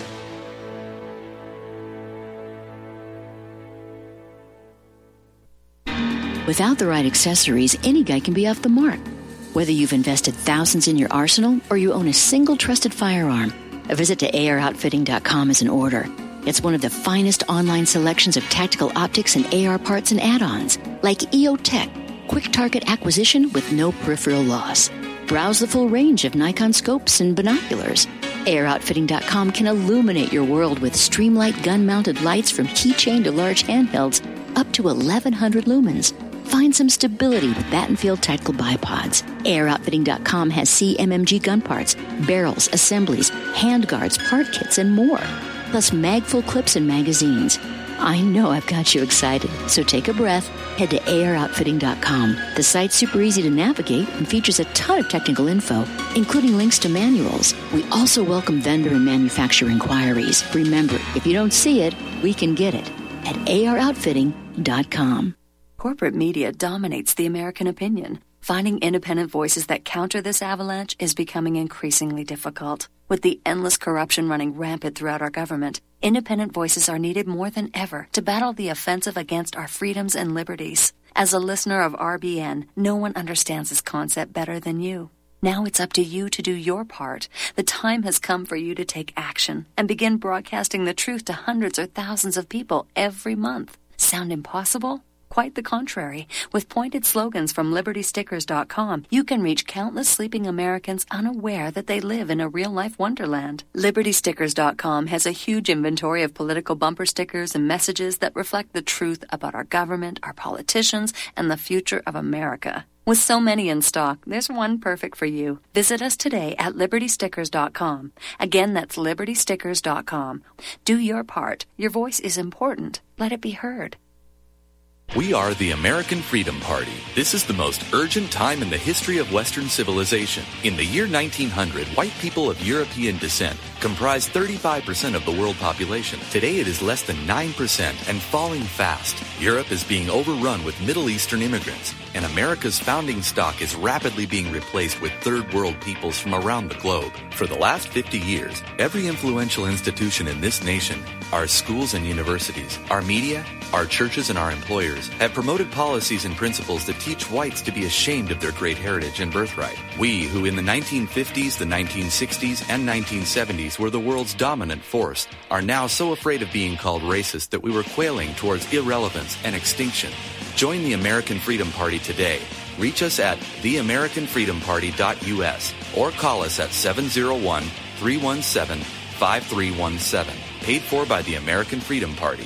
[SPEAKER 11] Without the right accessories, any guy can be off the mark. Whether you've invested thousands in your arsenal or you own a single trusted firearm, a visit to A R outfitting dot com is in order. It's one of the finest online selections of tactical optics and A R parts and add-ons, like E O Tech, quick target acquisition with no peripheral loss. Browse the full range of Nikon scopes and binoculars. A R outfitting dot com can illuminate your world with Streamlight gun-mounted lights from keychain to large handhelds up to eleven hundred lumens. Find some stability with Battenfield Tactical Bipods. A R outfitting dot com has C M M G gun parts, barrels, assemblies, handguards, part kits, and more. Plus magful clips and magazines. I know I've got you excited, so take a breath. Head to A R outfitting dot com. The site's super easy to navigate and features a ton of technical info, including links to manuals. We also welcome vendor and manufacturer inquiries. Remember, if you don't see it, we can get it at A R outfitting dot com.
[SPEAKER 12] Corporate media dominates the American opinion. Finding independent voices that counter this avalanche is becoming increasingly difficult. With the endless corruption running rampant throughout our government, independent voices are needed more than ever to battle the offensive against our freedoms and liberties. As a listener of R B N, no one understands this concept better than you. Now it's up to you to do your part. The time has come for you to take action and begin broadcasting the truth to hundreds or thousands of people every month. Sound impossible? Quite the contrary. With pointed slogans from Liberty Stickers dot com, you can reach countless sleeping Americans unaware that they live in a real-life wonderland. Liberty Stickers dot com has a huge inventory of political bumper stickers and messages that reflect the truth about our government, our politicians, and the future of America. With so many in stock, there's one perfect for you. Visit us today at Liberty Stickers dot com. Again, that's Liberty Stickers dot com. Do your part. Your voice is important. Let it be heard.
[SPEAKER 13] We are the American Freedom Party. This is the most urgent time in the history of Western civilization. In the year nineteen hundred, white people of European descent comprised thirty-five percent of the world population. Today it is less than nine percent and falling fast. Europe is being overrun with Middle Eastern immigrants, and America's founding stock is rapidly being replaced with third world peoples from around the globe. For the last fifty years, every influential institution in this nation, our schools and universities, our media, our churches and our employers have promoted policies and principles that teach whites to be ashamed of their great heritage and birthright. We, who in the nineteen fifties, the nineteen sixties, and nineteen seventies were the world's dominant force, are now so afraid of being called racist that we were quailing towards irrelevance and extinction. Join the American Freedom Party today. Reach us at the american freedom party dot u s or call us at seven oh one, three one seven, five three one seven. Paid for by the American Freedom Party.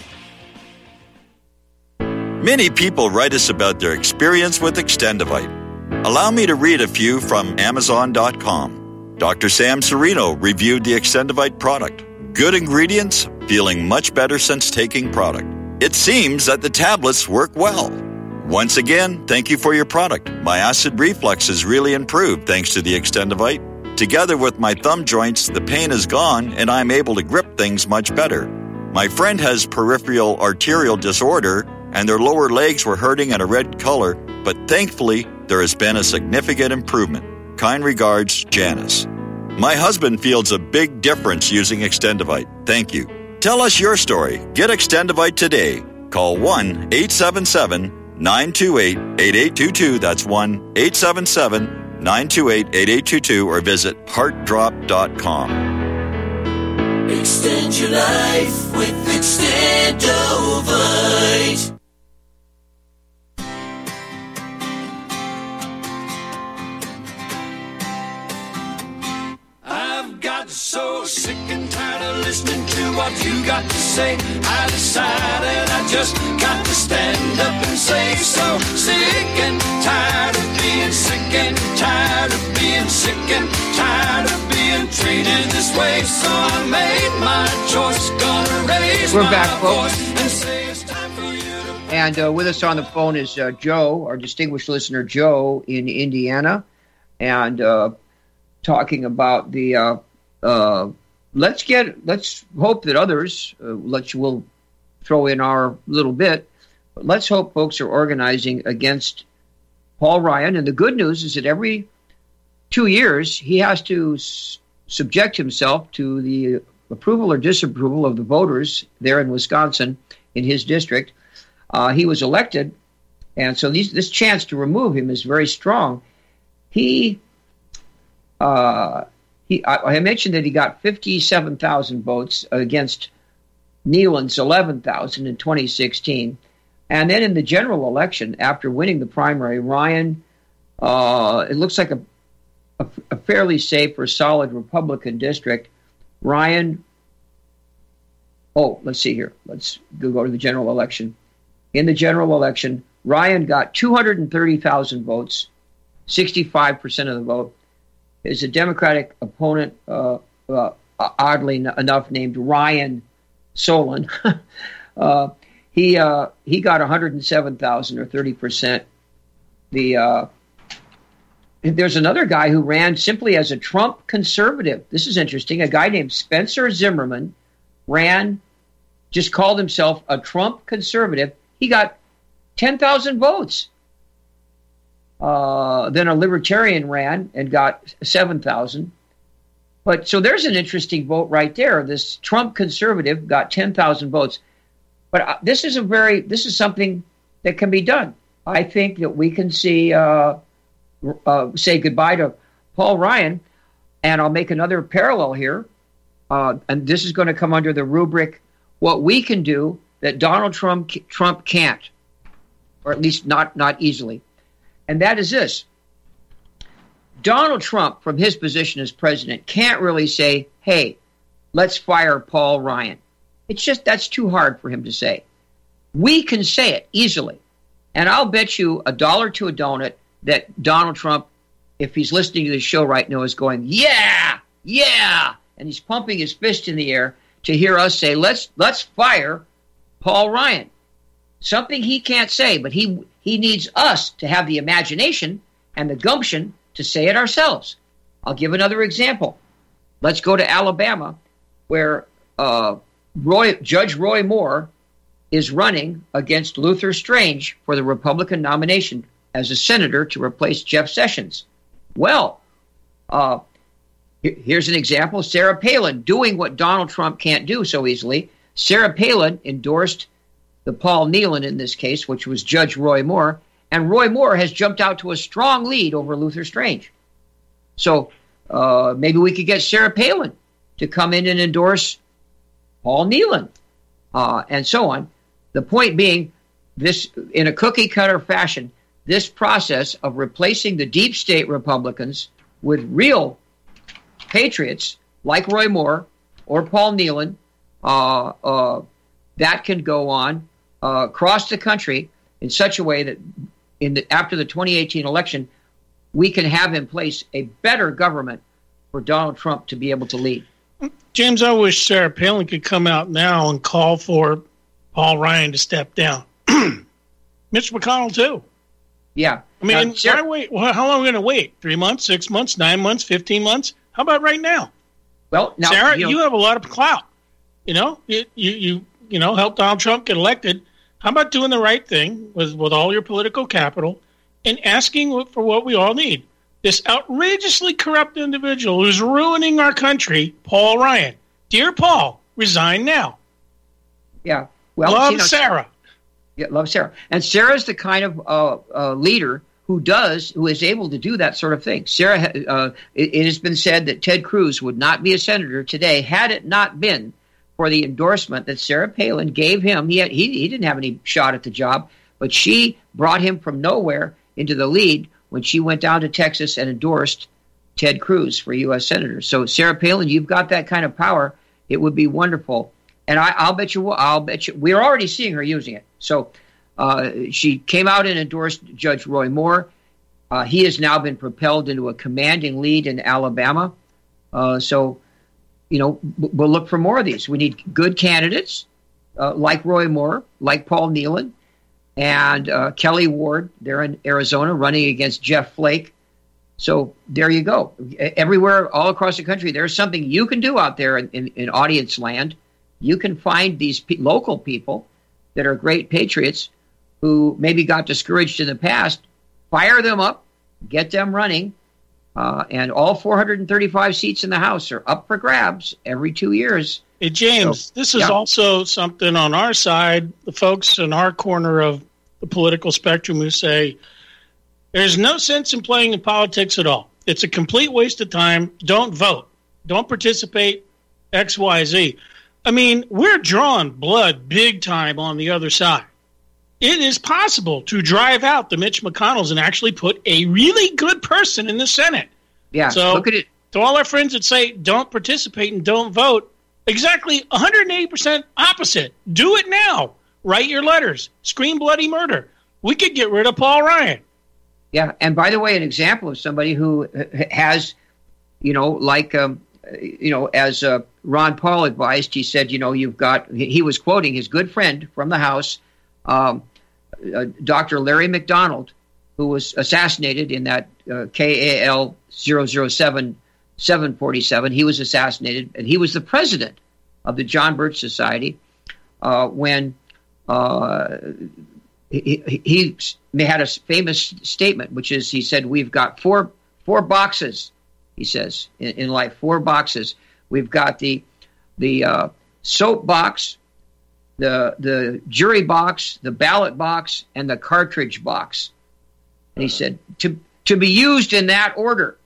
[SPEAKER 8] Many people write us about their experience with Extendivite. Allow me to read a few from amazon dot com. Doctor Sam Serino reviewed the Extendivite product. Good ingredients, feeling much better since taking product. It seems that the tablets work well. Once again, thank you for your product. My acid reflux has really improved thanks to the Extendivite. Together with my thumb joints, the pain is gone and I'm able to grip things much better. My friend has peripheral arterial disorder and their lower legs were hurting in a red color, but thankfully, there has been a significant improvement. Kind regards, Janice. My husband feels a big difference using Extendivite. Thank you. Tell us your story. Get Extendivite today. Call one eight seven seven, nine two eight, eight eight two two. That's one eight seven seven, nine two eight, eight eight two two or visit heart drop dot com.
[SPEAKER 9] Extend your life with Extendovite. I've got so sick and tired of listening to what you got to say. I decided I just got to stand up and say so. Sick and tired of being sick and tired of being sick and tired of being treated this way. So I made my choice, gonna raise
[SPEAKER 2] We're
[SPEAKER 9] my
[SPEAKER 2] back, folks.
[SPEAKER 9] voice and say it's time for you to...
[SPEAKER 2] And uh, with us on the phone is uh, Joe, our distinguished listener, Joe in Indiana, and uh, talking about the. Uh, uh, let's get. Let's hope that others. Uh, let's we'll throw in our little bit. But let's hope folks are organizing against Paul Ryan. And the good news is that every two years he has to s- subject himself to the approval or disapproval of the voters there in Wisconsin in his district. Uh, he was elected, and so these, this chance to remove him is very strong. He, uh, he, I, I mentioned that he got fifty-seven thousand votes against Nealon's eleven thousand in twenty sixteen, and then in the general election, after winning the primary, Ryan, uh, it looks like a, a, a fairly safe or solid Republican district. Ryan, oh, let's see here. Let's go, go to the general election. In the general election, Ryan got two hundred thirty thousand votes, sixty-five percent of the vote. His a Democratic opponent, uh, uh, oddly enough, named Ryan Solon, uh, he uh, he got one hundred seven thousand or thirty percent. The uh, there's another guy who ran simply as a Trump conservative. This is interesting. A guy named Spencer Zimmerman ran, just called himself a Trump conservative. He got ten thousand votes. Uh, then a libertarian ran and got seven thousand. But so there's an interesting vote right there. This Trump conservative got ten thousand votes. But uh, this is a very, this is something that can be done. I think that we can see, uh, uh, say goodbye to Paul Ryan. And I'll make another parallel here. Uh, and this is going to come under the rubric, what we can do that Donald Trump Trump can't, or at least not, not easily. And that is this. Donald Trump, from his position as president, can't really say, hey, let's fire Paul Ryan. It's just, that's too hard for him to say. We can say it easily. And I'll bet you a dollar to a donut that Donald Trump, if he's listening to this show right now, is going, yeah, yeah. And he's pumping his fist in the air to hear us say, let's let's fire Paul Ryan. Something he can't say, but he he needs us to have the imagination and the gumption to say it ourselves. I'll give another example. Let's go to Alabama, where uh, Roy, Judge Roy Moore is running against Luther Strange for the Republican nomination as a senator to replace Jeff Sessions. Well, uh, here's an example. Sarah Palin doing what Donald Trump can't do so easily. Sarah Palin endorsed the Paul Nehlen in this case, which was Judge Roy Moore, and Roy Moore has jumped out to a strong lead over Luther Strange. So uh, maybe we could get Sarah Palin to come in and endorse Paul Nehlen, uh, and so on. The point being, this, in a cookie-cutter fashion, this process of replacing the deep state Republicans with real patriots like Roy Moore or Paul Nehlen, uh, uh, that can go on uh, across the country in such a way that in the, after the twenty eighteen election, we can have in place a better government for Donald Trump to be able to lead.
[SPEAKER 5] James, I wish Sarah Palin could come out now and call for Paul Ryan to step down. Mitch McConnell, too.
[SPEAKER 2] Yeah.
[SPEAKER 5] I mean,
[SPEAKER 2] uh, Sarah,
[SPEAKER 5] why wait? Well, how long are we going to wait? Three months, six months, nine months, fifteen months? How about right now?
[SPEAKER 2] Well, now,
[SPEAKER 5] Sarah,
[SPEAKER 2] you, know,
[SPEAKER 5] you have a lot of clout. You know, you, you, you, you know, help Donald Trump get elected. How about doing the right thing with, with all your political capital and asking for what we all need? This outrageously corrupt individual who's ruining our country, Paul Ryan. Dear Paul, resign now.
[SPEAKER 2] Yeah. Well,
[SPEAKER 5] love
[SPEAKER 2] you know,
[SPEAKER 5] Sarah.
[SPEAKER 2] Yeah, love Sarah. And Sarah's the kind of uh, uh, leader who does, who is able to do that sort of thing. Sarah, uh, it, it has been said that Ted Cruz would not be a senator today had it not been for the endorsement that Sarah Palin gave him. He, had, he, he didn't have any shot at the job, but she brought him from nowhere into the lead when she went down to Texas and endorsed Ted Cruz for U S senator. So Sarah Palin, you've got that kind of power. It would be wonderful. And I, I'll bet you, I'll bet you, we're already seeing her using it. So uh, she came out and endorsed Judge Roy Moore. Uh, he has now been propelled into a commanding lead in Alabama. Uh, so, you know, we'll look for more of these. We need good candidates uh, like Roy Moore, like Paul Nehlen, and uh, Kelly Ward there in Arizona running against Jeff Flake. So there you go. Everywhere, all across the country, there's something you can do out there in, in, in audience land. You can find these pe- local people that are great patriots who maybe got discouraged in the past, fire them up, get them running, uh, and all four hundred thirty-five seats in the House are up for grabs every two years.
[SPEAKER 5] Hey, James, so, this is yeah. also something on our side, the folks in our corner of the political spectrum who say, there's no sense in playing in politics at all. It's a complete waste of time. Don't vote. Don't participate, X, Y, Z. I mean, we're drawing blood big time on the other side. It is possible to drive out the Mitch McConnells and actually put a really good person in the Senate.
[SPEAKER 2] Yeah,
[SPEAKER 5] so
[SPEAKER 2] look at it.
[SPEAKER 5] To all our friends that say don't participate and don't vote, exactly one hundred eighty percent opposite. Do it now. Write your letters. Scream bloody murder. We could get rid of Paul Ryan.
[SPEAKER 2] Yeah, and by the way, an example of somebody who has, you know, like, um, you know, as uh, Ron Paul advised, he said, you know, you've got, he was quoting his good friend from the House, um, uh, Doctor Larry McDonald, who was assassinated in that uh, K A L zero zero seven seven forty-seven. He was assassinated, and he was the president of the John Birch Society uh, when uh, he, he he had a famous statement, which is he said, "We've got four four boxes." He says in, in life, four boxes. We've got the the uh, soap box, the the jury box, the ballot box, and the cartridge box. And he said to to be used in that order.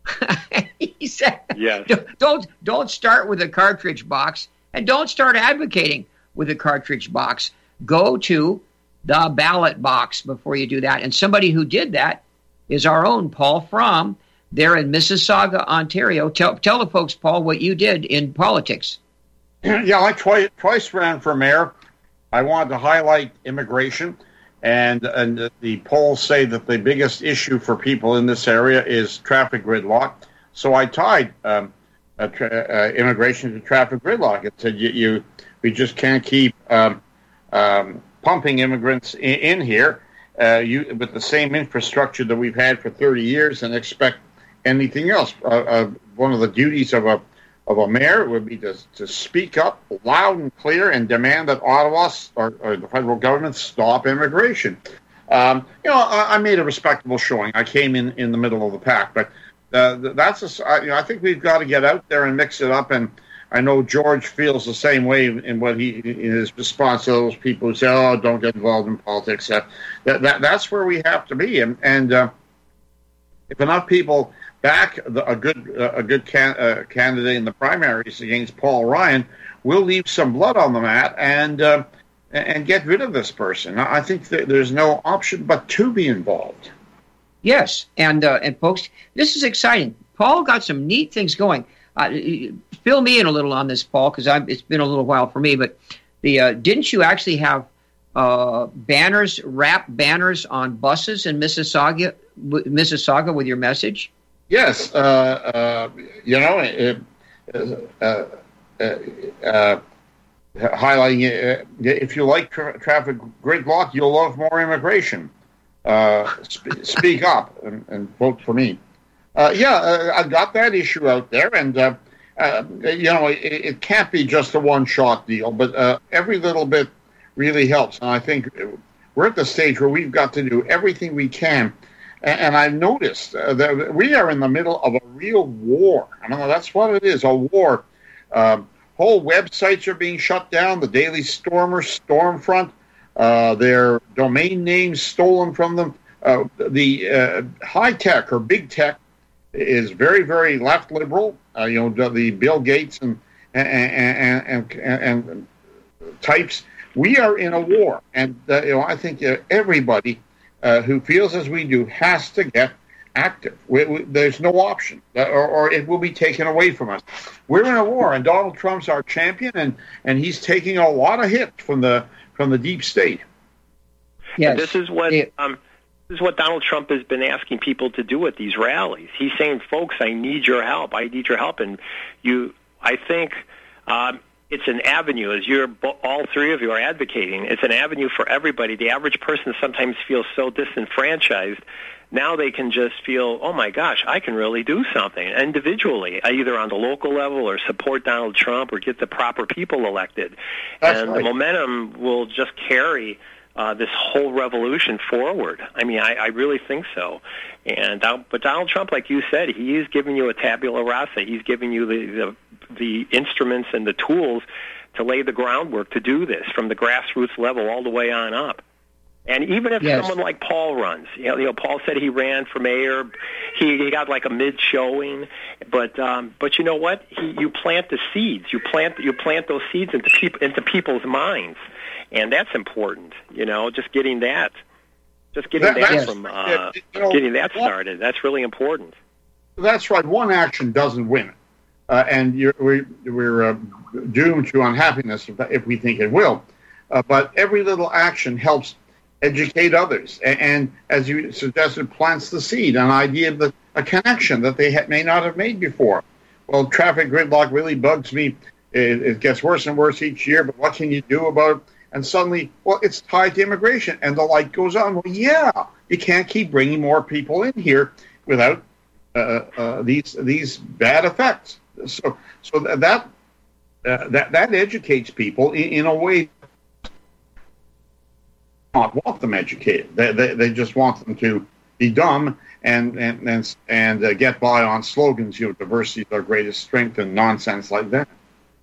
[SPEAKER 2] He said,
[SPEAKER 6] yes.
[SPEAKER 2] don't don't start with a cartridge box, and don't start advocating with a cartridge box. Go to the ballot box before you do that. And somebody who did that is our own Paul Fromm there in Mississauga, Ontario. Tell tell the folks, Paul, what you did in politics.
[SPEAKER 3] Yeah, I twice, twice ran for mayor. I wanted to highlight immigration, and and the polls say that the biggest issue for people in this area is traffic gridlock. So I tied um, uh, tra- uh, immigration to traffic gridlock. It said you, you we just can't keep um, um, pumping immigrants in, in here uh, you, with the same infrastructure that we've had for thirty years and expect anything else. Uh, uh, one of the duties of a of a mayor would be to, to speak up loud and clear and demand that Ottawa or, or the federal government stop immigration. Um, you know, I, I made a respectable showing. I came in, in the middle of the pack, but uh, that's a, you know, I think we've got to get out there and mix it up. And I know George feels the same way in what he in his response to those people who say, "Oh, don't get involved in politics." Uh, that, that that's where we have to be. And, and uh, if enough people back the, a good uh, a good can, uh, candidate in the primaries against Paul Ryan, we'll leave some blood on the mat and uh, and get rid of this person. I think that there's no option but to be involved.
[SPEAKER 2] Yes, and uh, and folks, this is exciting. Paul got some neat things going. Uh, fill me in a little on this, Paul, because it's been a little while for me. But the uh, didn't you actually have uh, banners, wrap banners on buses in Mississauga, Mississauga with your message?
[SPEAKER 3] Yes, uh, uh, you know, uh, uh, uh, uh, highlighting uh, if you like tra- traffic gridlock, you'll love more immigration. Uh, sp- speak up and, and vote for me. Uh, yeah, uh, I got that issue out there, and uh, uh, you know, it, it can't be just a one-shot deal, but uh, every little bit really helps. And I think we're at the stage where we've got to do everything we can. And I've noticed uh, that we are in the middle of a real war. I mean, that's what it is, a war. Um, whole websites are being shut down. The Daily Stormer, Stormfront, uh, their domain names stolen from them. Uh, the uh, high tech or big tech is very, very left liberal. Uh, you know, the, the Bill Gates and and and, and, and, and types. We are in a war, and uh, you know, I think uh, everybody Uh, who feels as we do has to get active. We, we, there's no option, uh, or, or it will be taken away from us. We're in a war, and Donald Trump's our champion, and, and he's taking a lot of hits from the from the deep state.
[SPEAKER 6] Yes. This is what um, this is what Donald Trump has been asking people to do at these rallies. He's saying, "Folks, I need your help. I need your help." And you, I think. Um, It's an avenue, as you're all three of you are advocating. It's an avenue for everybody. The average person sometimes feels so disenfranchised. Now they can just feel, oh my gosh, I can really do something individually, either on the local level or support Donald Trump or get the proper people elected.
[SPEAKER 3] That's
[SPEAKER 6] and
[SPEAKER 3] right.
[SPEAKER 6] The momentum will just carry uh, this whole revolution forward. I mean, I, I really think so. And uh, but Donald Trump, like you said, he is giving you a tabula rasa. He's giving you the, the the instruments and the tools to lay the groundwork to do this from the grassroots level all the way on up. And even if
[SPEAKER 2] Yes.
[SPEAKER 6] someone like Paul runs, you know, you know, Paul said he ran for mayor, he, he got like a mid showing, but um, but you know what? He, you plant the seeds, you plant you plant those seeds into peop- into people's minds, and that's important. You know, just getting that, just getting
[SPEAKER 3] That-
[SPEAKER 6] that,
[SPEAKER 3] that's-
[SPEAKER 6] from uh,
[SPEAKER 3] yeah, you know,
[SPEAKER 6] getting that
[SPEAKER 3] what-
[SPEAKER 6] started. That's really important.
[SPEAKER 3] That's right. One action doesn't win, uh, and you're, we, we're uh, doomed to unhappiness if, if we think it will. Uh, but every little action helps educate others, and, and as you suggested, plants the seed, an idea of the, a connection that they ha- may not have made before. Well, traffic gridlock really bugs me. It, it gets worse and worse each year, but what can you do about it? And suddenly, well, it's tied to immigration, and the light goes on. Well, yeah, you can't keep bringing more people in here without uh, uh, these these bad effects. So, so that uh, that that educates people in, in a way not want them educated. They, they, they just want them to be dumb and and and, and uh, get by on slogans, you know, diversity is our greatest strength and nonsense like that.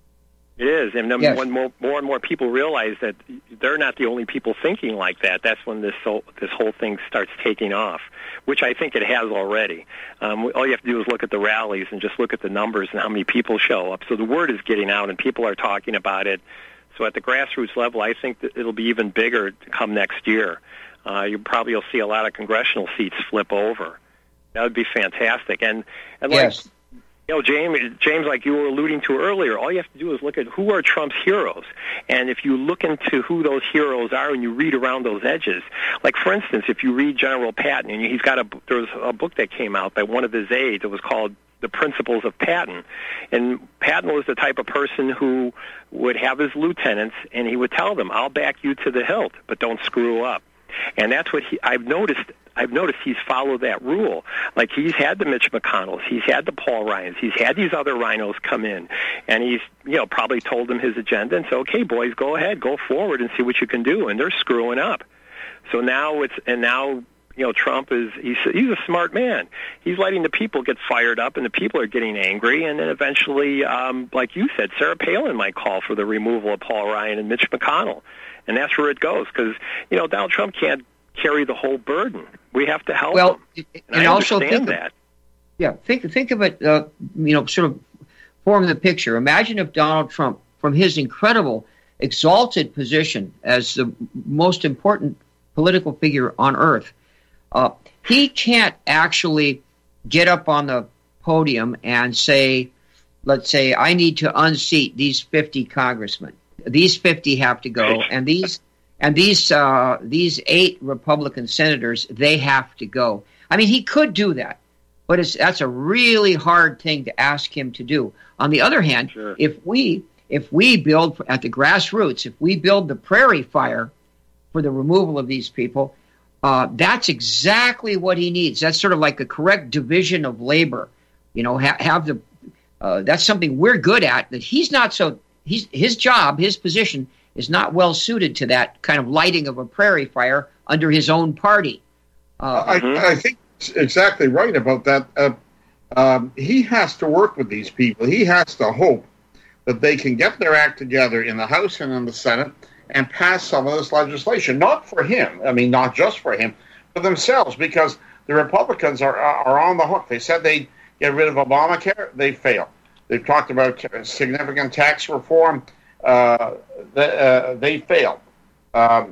[SPEAKER 6] It is, and then
[SPEAKER 2] Yes.
[SPEAKER 6] when more, more and more people realize that they're not the only people thinking like that, that's when this whole, this whole thing starts taking off, which I think it has already. Um, all you have to do is look at the rallies and just look at the numbers and how many people show up. So the word is getting out, and people are talking about it. So at the grassroots level, I think that it'll be even bigger to come next year. Uh, you probably will see a lot of congressional seats flip over. That would be fantastic. And, and like,
[SPEAKER 2] Yes.
[SPEAKER 6] you know, James, James, like you were alluding to earlier, all you have to do is look at who are Trump's heroes. And if you look into who those heroes are and you read around those edges, like, for instance, if you read General Patton, and he's got a, there was a book that came out by one of his aides. It was called The Principles of Patton. And Patton was the type of person who would have his lieutenants, and he would tell them, I'll back you to the hilt, but don't screw up. And that's what he, I've noticed. I've noticed he's followed that rule. Like, he's had the Mitch McConnells, he's had the Paul Ryans, he's had these other rhinos come in, and he's, you know, probably told them his agenda and said, okay, boys, go ahead, go forward and see what you can do. And they're screwing up. So now it's, and now, you know, Trump is, he's, he's a smart man. He's letting the people get fired up, and the people are getting angry, and then eventually, um, like you said, Sarah Palin might call for the removal of Paul Ryan and Mitch McConnell. And that's where it goes, because, you know, Donald Trump can't carry the whole burden. We have to help
[SPEAKER 2] Well,
[SPEAKER 6] him. And,
[SPEAKER 2] and
[SPEAKER 6] I
[SPEAKER 2] also
[SPEAKER 6] understand
[SPEAKER 2] think of-
[SPEAKER 6] that.
[SPEAKER 2] Yeah, think think of it, uh, you know, sort of form the picture. Imagine if Donald Trump, from his incredible, exalted position as the most important political figure on earth, uh, he can't actually get up on the podium and say, let's say, I need to unseat these fifty congressmen. These fifty have to go, and these and these uh, these eight Republican senators, they have to go. I mean, he could do that, but it's, that's a really hard thing to ask him to do. On the other hand,
[SPEAKER 6] Sure.
[SPEAKER 2] if we if we build at the grassroots, if we build the prairie fire for the removal of these people, uh, that's exactly what he needs. That's sort of like a correct division of labor. You know, ha- have the uh, that's something we're good at. That he's not so. He's, his job, his position, is not well suited to that kind of lighting of a prairie fire under his own party. Uh,
[SPEAKER 3] I, I think it's exactly right about that. Uh, um, he has to work with these people. He has to hope that they can get their act together in the House and in the Senate and pass some of this legislation. Not for him. I mean, not just for him, for themselves, because the Republicans are are on the hook. They said they'd get rid of Obamacare. They failed. They've talked about significant tax reform. Uh, they, uh, they failed. Um,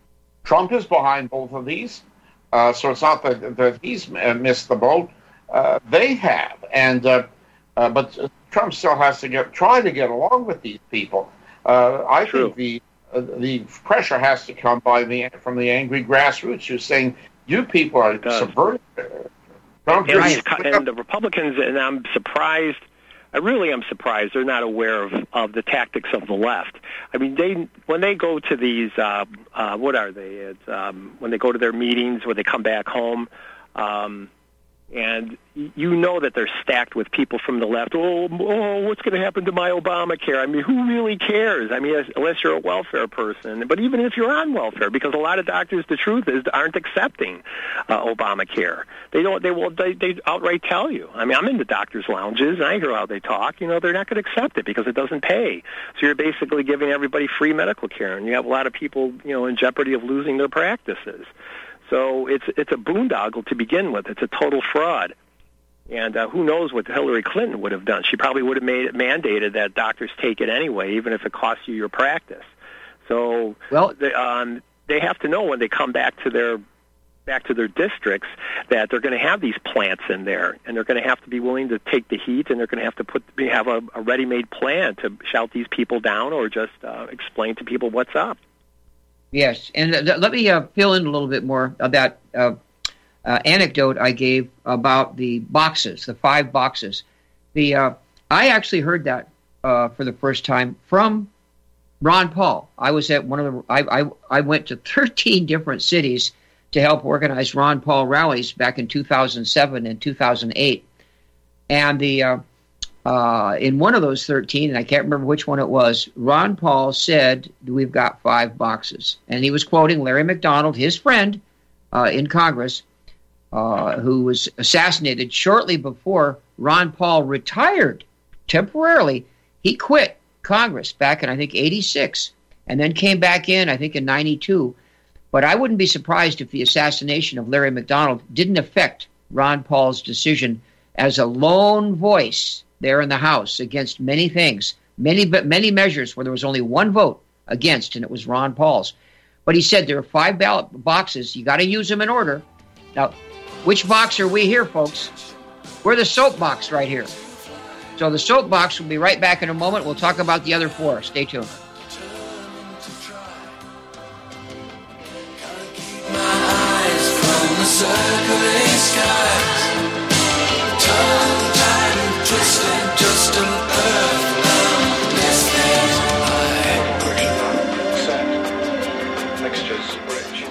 [SPEAKER 3] Trump is behind both of these, uh, so it's not that, that he's missed the boat. Uh, they have, and uh, uh, but Trump still has to get try to get along with these people. Uh, I
[SPEAKER 6] True.
[SPEAKER 3] think the uh, the pressure has to come by the from the angry grassroots who's saying, "You people are
[SPEAKER 6] does.
[SPEAKER 3] subverting." Trump
[SPEAKER 6] And,
[SPEAKER 3] is-
[SPEAKER 6] he's, and the Republicans, and I'm surprised, I really am surprised they're not aware of, of the tactics of the left. I mean, they when they go to these, uh, uh, what are they? It's, um, when they go to their meetings, when they come back home, um, and you know that they're stacked with people from the left. Oh, oh what's going to happen to my Obamacare? I mean, who really cares? I mean, unless you're a welfare person. But even if you're on welfare, because a lot of doctors, the truth is, aren't accepting uh, Obamacare. They don't. They will. They, they outright tell you. I mean, I'm in the doctors' lounges, and I hear how they talk. You know, they're not going to accept it because it doesn't pay. So you're basically giving everybody free medical care, and you have a lot of people, you know, in jeopardy of losing their practices. So it's it's a boondoggle to begin with. It's a total fraud. And uh, who knows what Hillary Clinton would have done. She probably would have made it mandated that doctors take it anyway, even if it costs you your practice. So
[SPEAKER 2] Well-
[SPEAKER 6] they, um, they have to know when they come back to their back to their districts that they're going to have these plants in there, and they're going to have to be willing to take the heat, and they're going to have to put have a, a ready-made plan to shout these people down or just uh, explain to people what's up.
[SPEAKER 2] Yes, and th- let me uh, fill in a little bit more of that uh, uh, anecdote I gave about the boxes, the five boxes. The uh, I actually heard that uh, for the first time from Ron Paul. I was at one of the. I I, I went to thirteen different cities to help organize Ron Paul rallies back in two thousand seven and two thousand eight, and the uh, uh, in one of those thirteen, and I can't remember which one it was, Ron Paul said, we've got five boxes. And he was quoting Larry McDonald, his friend uh, in Congress, uh, who was assassinated shortly before Ron Paul retired temporarily. He quit Congress back in, I think, eighty-six, and then came back in, I think, in ninety-two. But I wouldn't be surprised if the assassination of Larry McDonald didn't affect Ron Paul's decision as a lone voice there in the House against many things, many many measures where there was only one vote against, and it was Ron Paul's. But he said there are five ballot boxes. You got to use them in order. Now, which box are we here, folks? We're the soapbox right here. So the soapbox will be right back in a moment. We'll talk about the other four. Stay tuned.
[SPEAKER 9] Circling skies, tongue-tied and twisted, just an earthbound destiny.
[SPEAKER 14] Set. Mixtures rich.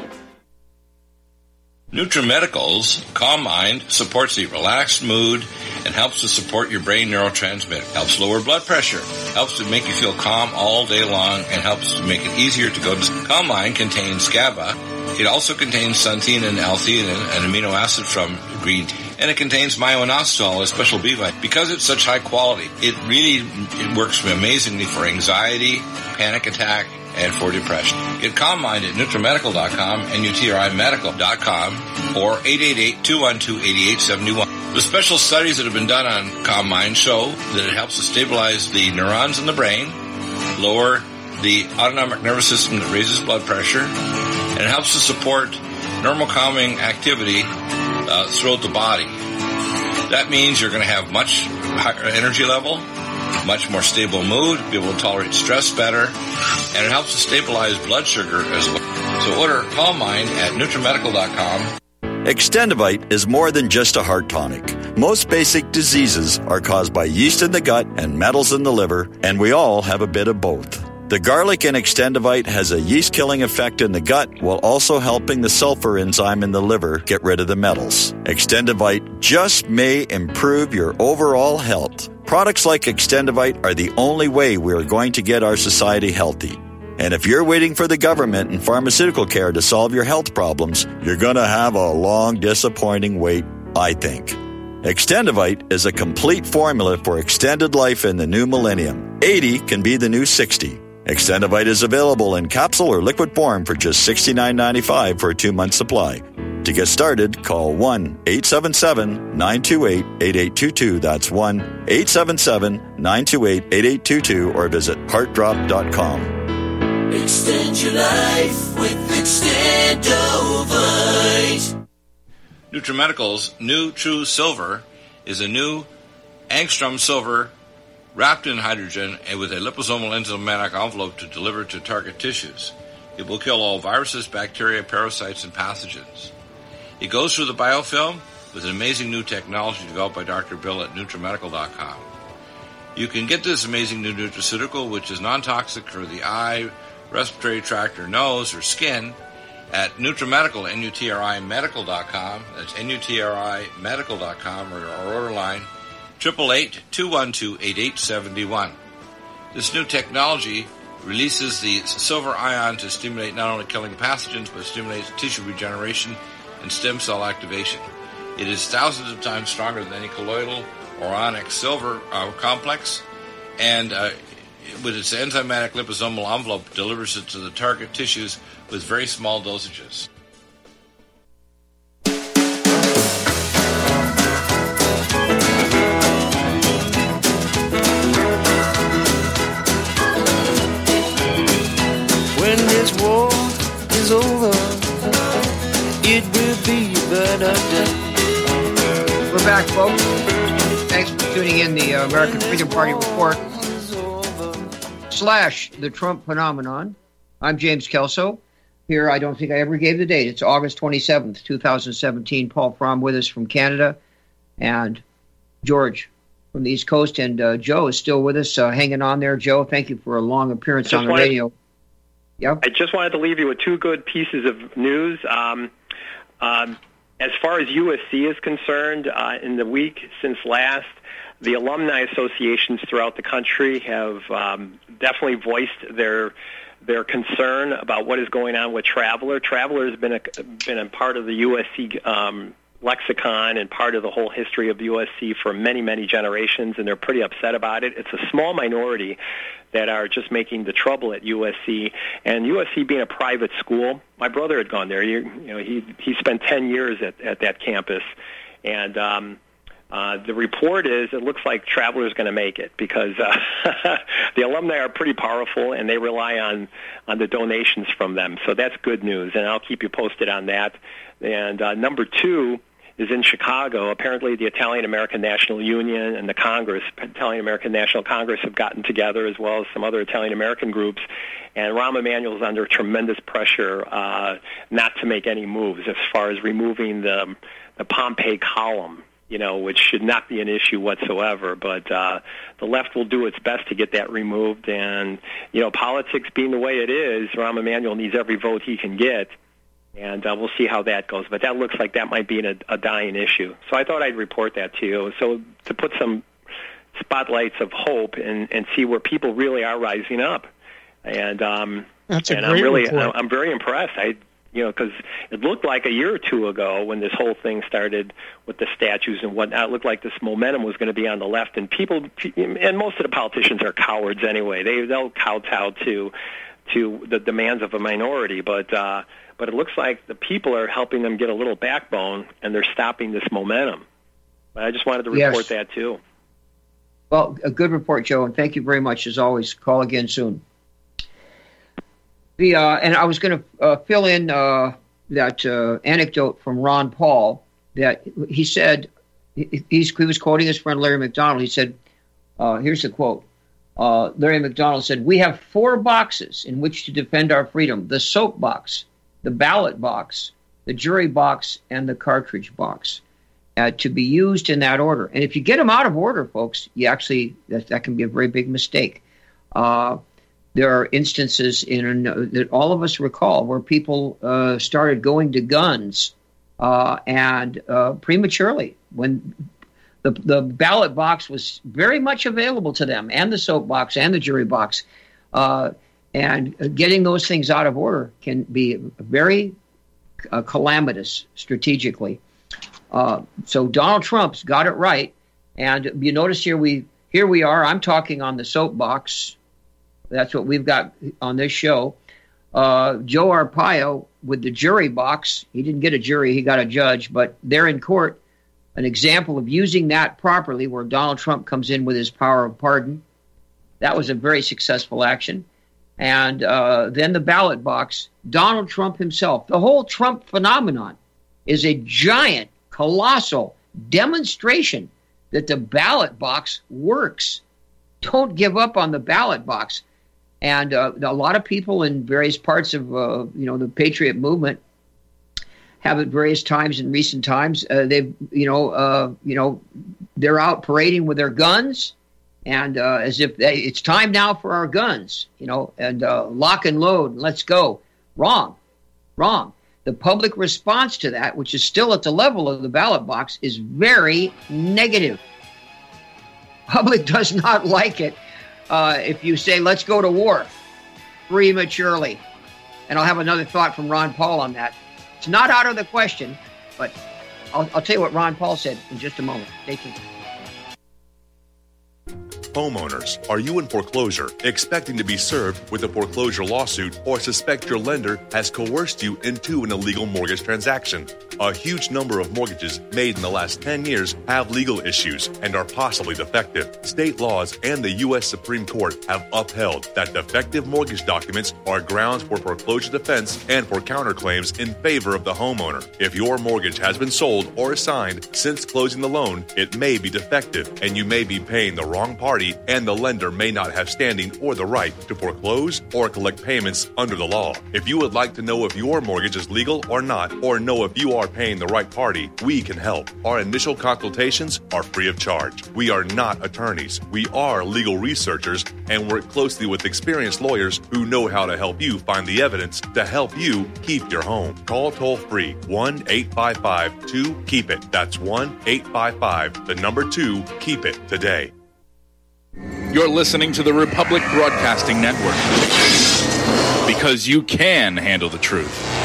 [SPEAKER 15] NutriMedical's Calm Mind supports a relaxed mood and helps to support your brain neurotransmitter, helps lower blood pressure, helps to make you feel calm all day long, and helps to make it easier to go to sleep. Calm Mind contains GABA. It also contains xanthine and L-theanine, an amino acid from green tea. And it contains myo-inositol, a special B vitamin. Because it's such high quality, it really it works amazingly for anxiety, panic attack, and for depression. Get Calm Mind at NutriMedical dot com, N U T R I medical dot com, or eight eight eight, two one two, eight eight seven one. The special studies that have been done on Calm Mind show that it helps to stabilize the neurons in the brain, lower the autonomic nervous system that raises blood pressure, and it helps to support normal calming activity uh, throughout the body. That means you're going to have much higher energy level, much more stable mood, be able to tolerate stress better, and it helps to stabilize blood sugar as well. So order Calm Mind at NutriMedical dot com.
[SPEAKER 8] Extendivite is more than just a heart tonic. Most basic diseases are caused by yeast in the gut and metals in the liver, and we all have a bit of both. The garlic in Extendivite has a yeast-killing effect in the gut while also helping the sulfur enzyme in the liver get rid of the metals. Extendivite just may improve your overall health. Products like Extendivite are the only way we are going to get our society healthy. And if you're waiting for the government and pharmaceutical care to solve your health problems, you're going to have a long, disappointing wait, I think. Extendivite is a complete formula for extended life in the new millennium. eighty can be the new sixty. Extendivite is available in capsule or liquid form for just sixty-nine ninety-five for a two-month supply. To get started, call one eight seven seven, nine two eight, eight eight two two. That's one eight seven seven, nine two eight, eight eight two two or visit heart drop dot com.
[SPEAKER 9] Extend your life with Extendovite.
[SPEAKER 15] NutriMedical's new True Silver is a new angstrom silver wrapped in hydrogen and with a liposomal enzymatic envelope to deliver to target tissues. It will kill all viruses, bacteria, parasites, and pathogens. It goes through the biofilm with an amazing new technology developed by Doctor Bill at NutriMedical dot com. You can get this amazing new nutraceutical, which is non-toxic for the eye, respiratory tract, or nose, or skin, at NutriMedical, N U T R I medical dot com. That's N U T R I medical dot com, or our order line, eight eight eight, two one two, eight eight seven one. This new technology releases the silver ion to stimulate not only killing pathogens, but stimulates tissue regeneration and stem cell activation. It is thousands of times stronger than any colloidal or onyx silver uh, complex, and uh, with its enzymatic liposomal envelope, delivers it to the target tissues with very small dosages.
[SPEAKER 9] When this war is over, it will be a better day.
[SPEAKER 2] We're back, folks. Thanks for tuning in the uh, American Freedom Party Report slash the Trump phenomenon. I'm James Kelso. Here, I don't think I ever gave the date. It's August twenty-seventh, twenty seventeen. Paul Fromm with us from Canada, and George from the East Coast, and uh, Joe is still with us, uh, hanging on there. Joe, thank you for a long appearance
[SPEAKER 6] just
[SPEAKER 2] on the
[SPEAKER 6] wanted,
[SPEAKER 2] radio. Yep.
[SPEAKER 6] I just wanted to leave you with two good pieces of news. Um, um, as far as U S C is concerned, uh, in the week since last, the alumni associations throughout the country have um, definitely voiced their their concern about what is going on with Traveler. Traveler has been a, been a part of the U S C um, lexicon and part of the whole history of U S C for many, many generations, and they're pretty upset about it. It's a small minority that are just making the trouble at U S C. And U S C being a private school, my brother had gone there. You, you know, he he spent ten years at, at that campus, and um, uh, the report is it looks like Traveler is going to make it because uh, the alumni are pretty powerful and they rely on on the donations from them. So that's good news, and I'll keep you posted on that. And uh, number two is in Chicago. Apparently the Italian American National Union and the Congress, Italian American National Congress, have gotten together, as well as some other Italian American groups, and Rahm Emanuel is under tremendous pressure uh, not to make any moves as far as removing the, the Pompei column, you know, which should not be an issue whatsoever. But uh, the left will do its best to get that removed. And, you know, politics being the way it is, Rahm Emanuel needs every vote he can get. And uh, we'll see how that goes. But that looks like that might be a, a dying issue. So I thought I'd report that to you. So to put some spotlights of hope and, and see where people really are rising up. And um,
[SPEAKER 5] That's a
[SPEAKER 6] and
[SPEAKER 5] great
[SPEAKER 6] I'm really
[SPEAKER 5] report.
[SPEAKER 6] I'm very impressed. I you know because it looked like a year or two ago when this whole thing started with the statues and whatnot, it looked like this momentum was going to be on the left. And people and most of the politicians are cowards anyway. They they'll kowtow to to the demands of a minority, but. Uh, But it looks like the people are helping them get a little backbone, and they're stopping this momentum. But I just wanted to report
[SPEAKER 2] Yes.
[SPEAKER 6] that, too.
[SPEAKER 2] Well, a good report, Joe, and thank you very much, as always. Call again soon. The uh, And I was going to uh, fill in uh, that uh, anecdote from Ron Paul that he said, he, he's, he was quoting his friend Larry McDonald. He said, uh, here's the quote. Uh, Larry McDonald said, "We have four boxes in which to defend our freedom: the soap box, the ballot box, the jury box, and the cartridge box, uh, to be used in that order." And if you get them out of order, folks, you actually that, that can be a very big mistake. Uh, there are instances in uh, that all of us recall where people uh, started going to guns uh, and uh, prematurely when the the ballot box was very much available to them, and the soap box and the jury box. Uh, And getting those things out of order can be very uh, calamitous strategically. Uh, so Donald Trump's got it right. And you notice here we here we are. I'm talking on the soapbox. That's what we've got on this show. Uh, Joe Arpaio with the jury box. He didn't get a jury. He got a judge. But they're in court. An example of using that properly, where Donald Trump comes in with his power of pardon. That was a very successful action. And uh, then the ballot box, Donald Trump himself. The whole Trump phenomenon is a giant, colossal demonstration that the ballot box works. Don't give up on the ballot box. And uh, a lot of people in various parts of uh, you know the Patriot movement have at various times in recent times uh, they've you know uh, you know they're out parading with their guns. And uh, as if they, it's time now for our guns, you know, and uh, lock and load, let's go. Wrong, wrong. The public response to that, which is still at the level of the ballot box, is very negative. Public does not like it uh, if you say, let's go to war prematurely. And I'll have another thought from Ron Paul on that. It's not out of the question, but I'll, I'll tell you what Ron Paul said in just a moment. Stay tuned.
[SPEAKER 14] Homeowners, are you in foreclosure, expecting to be served with a foreclosure lawsuit, or suspect your lender has coerced you into an illegal mortgage transaction? A huge number of mortgages made in the last ten years have legal issues and are possibly defective. State laws and the U S Supreme Court have upheld that defective mortgage documents are grounds for foreclosure defense and for counterclaims in favor of the homeowner. If your mortgage has been sold or assigned since closing the loan, it may be defective and you may be paying the wrong party, and the lender may not have standing or the right to foreclose or collect payments under the law. If you would like to know if your mortgage is legal or not, or know if you are paying the right party, we can help. Our initial consultations are free of charge. We are not attorneys. We are legal researchers and work closely with experienced lawyers who know how to help you find the evidence to help you keep your home. Call toll-free one eight five five two keep it. That's one eight five five, the number two, keep it today.
[SPEAKER 16] You're listening to the Republic Broadcasting Network, because you can handle the truth.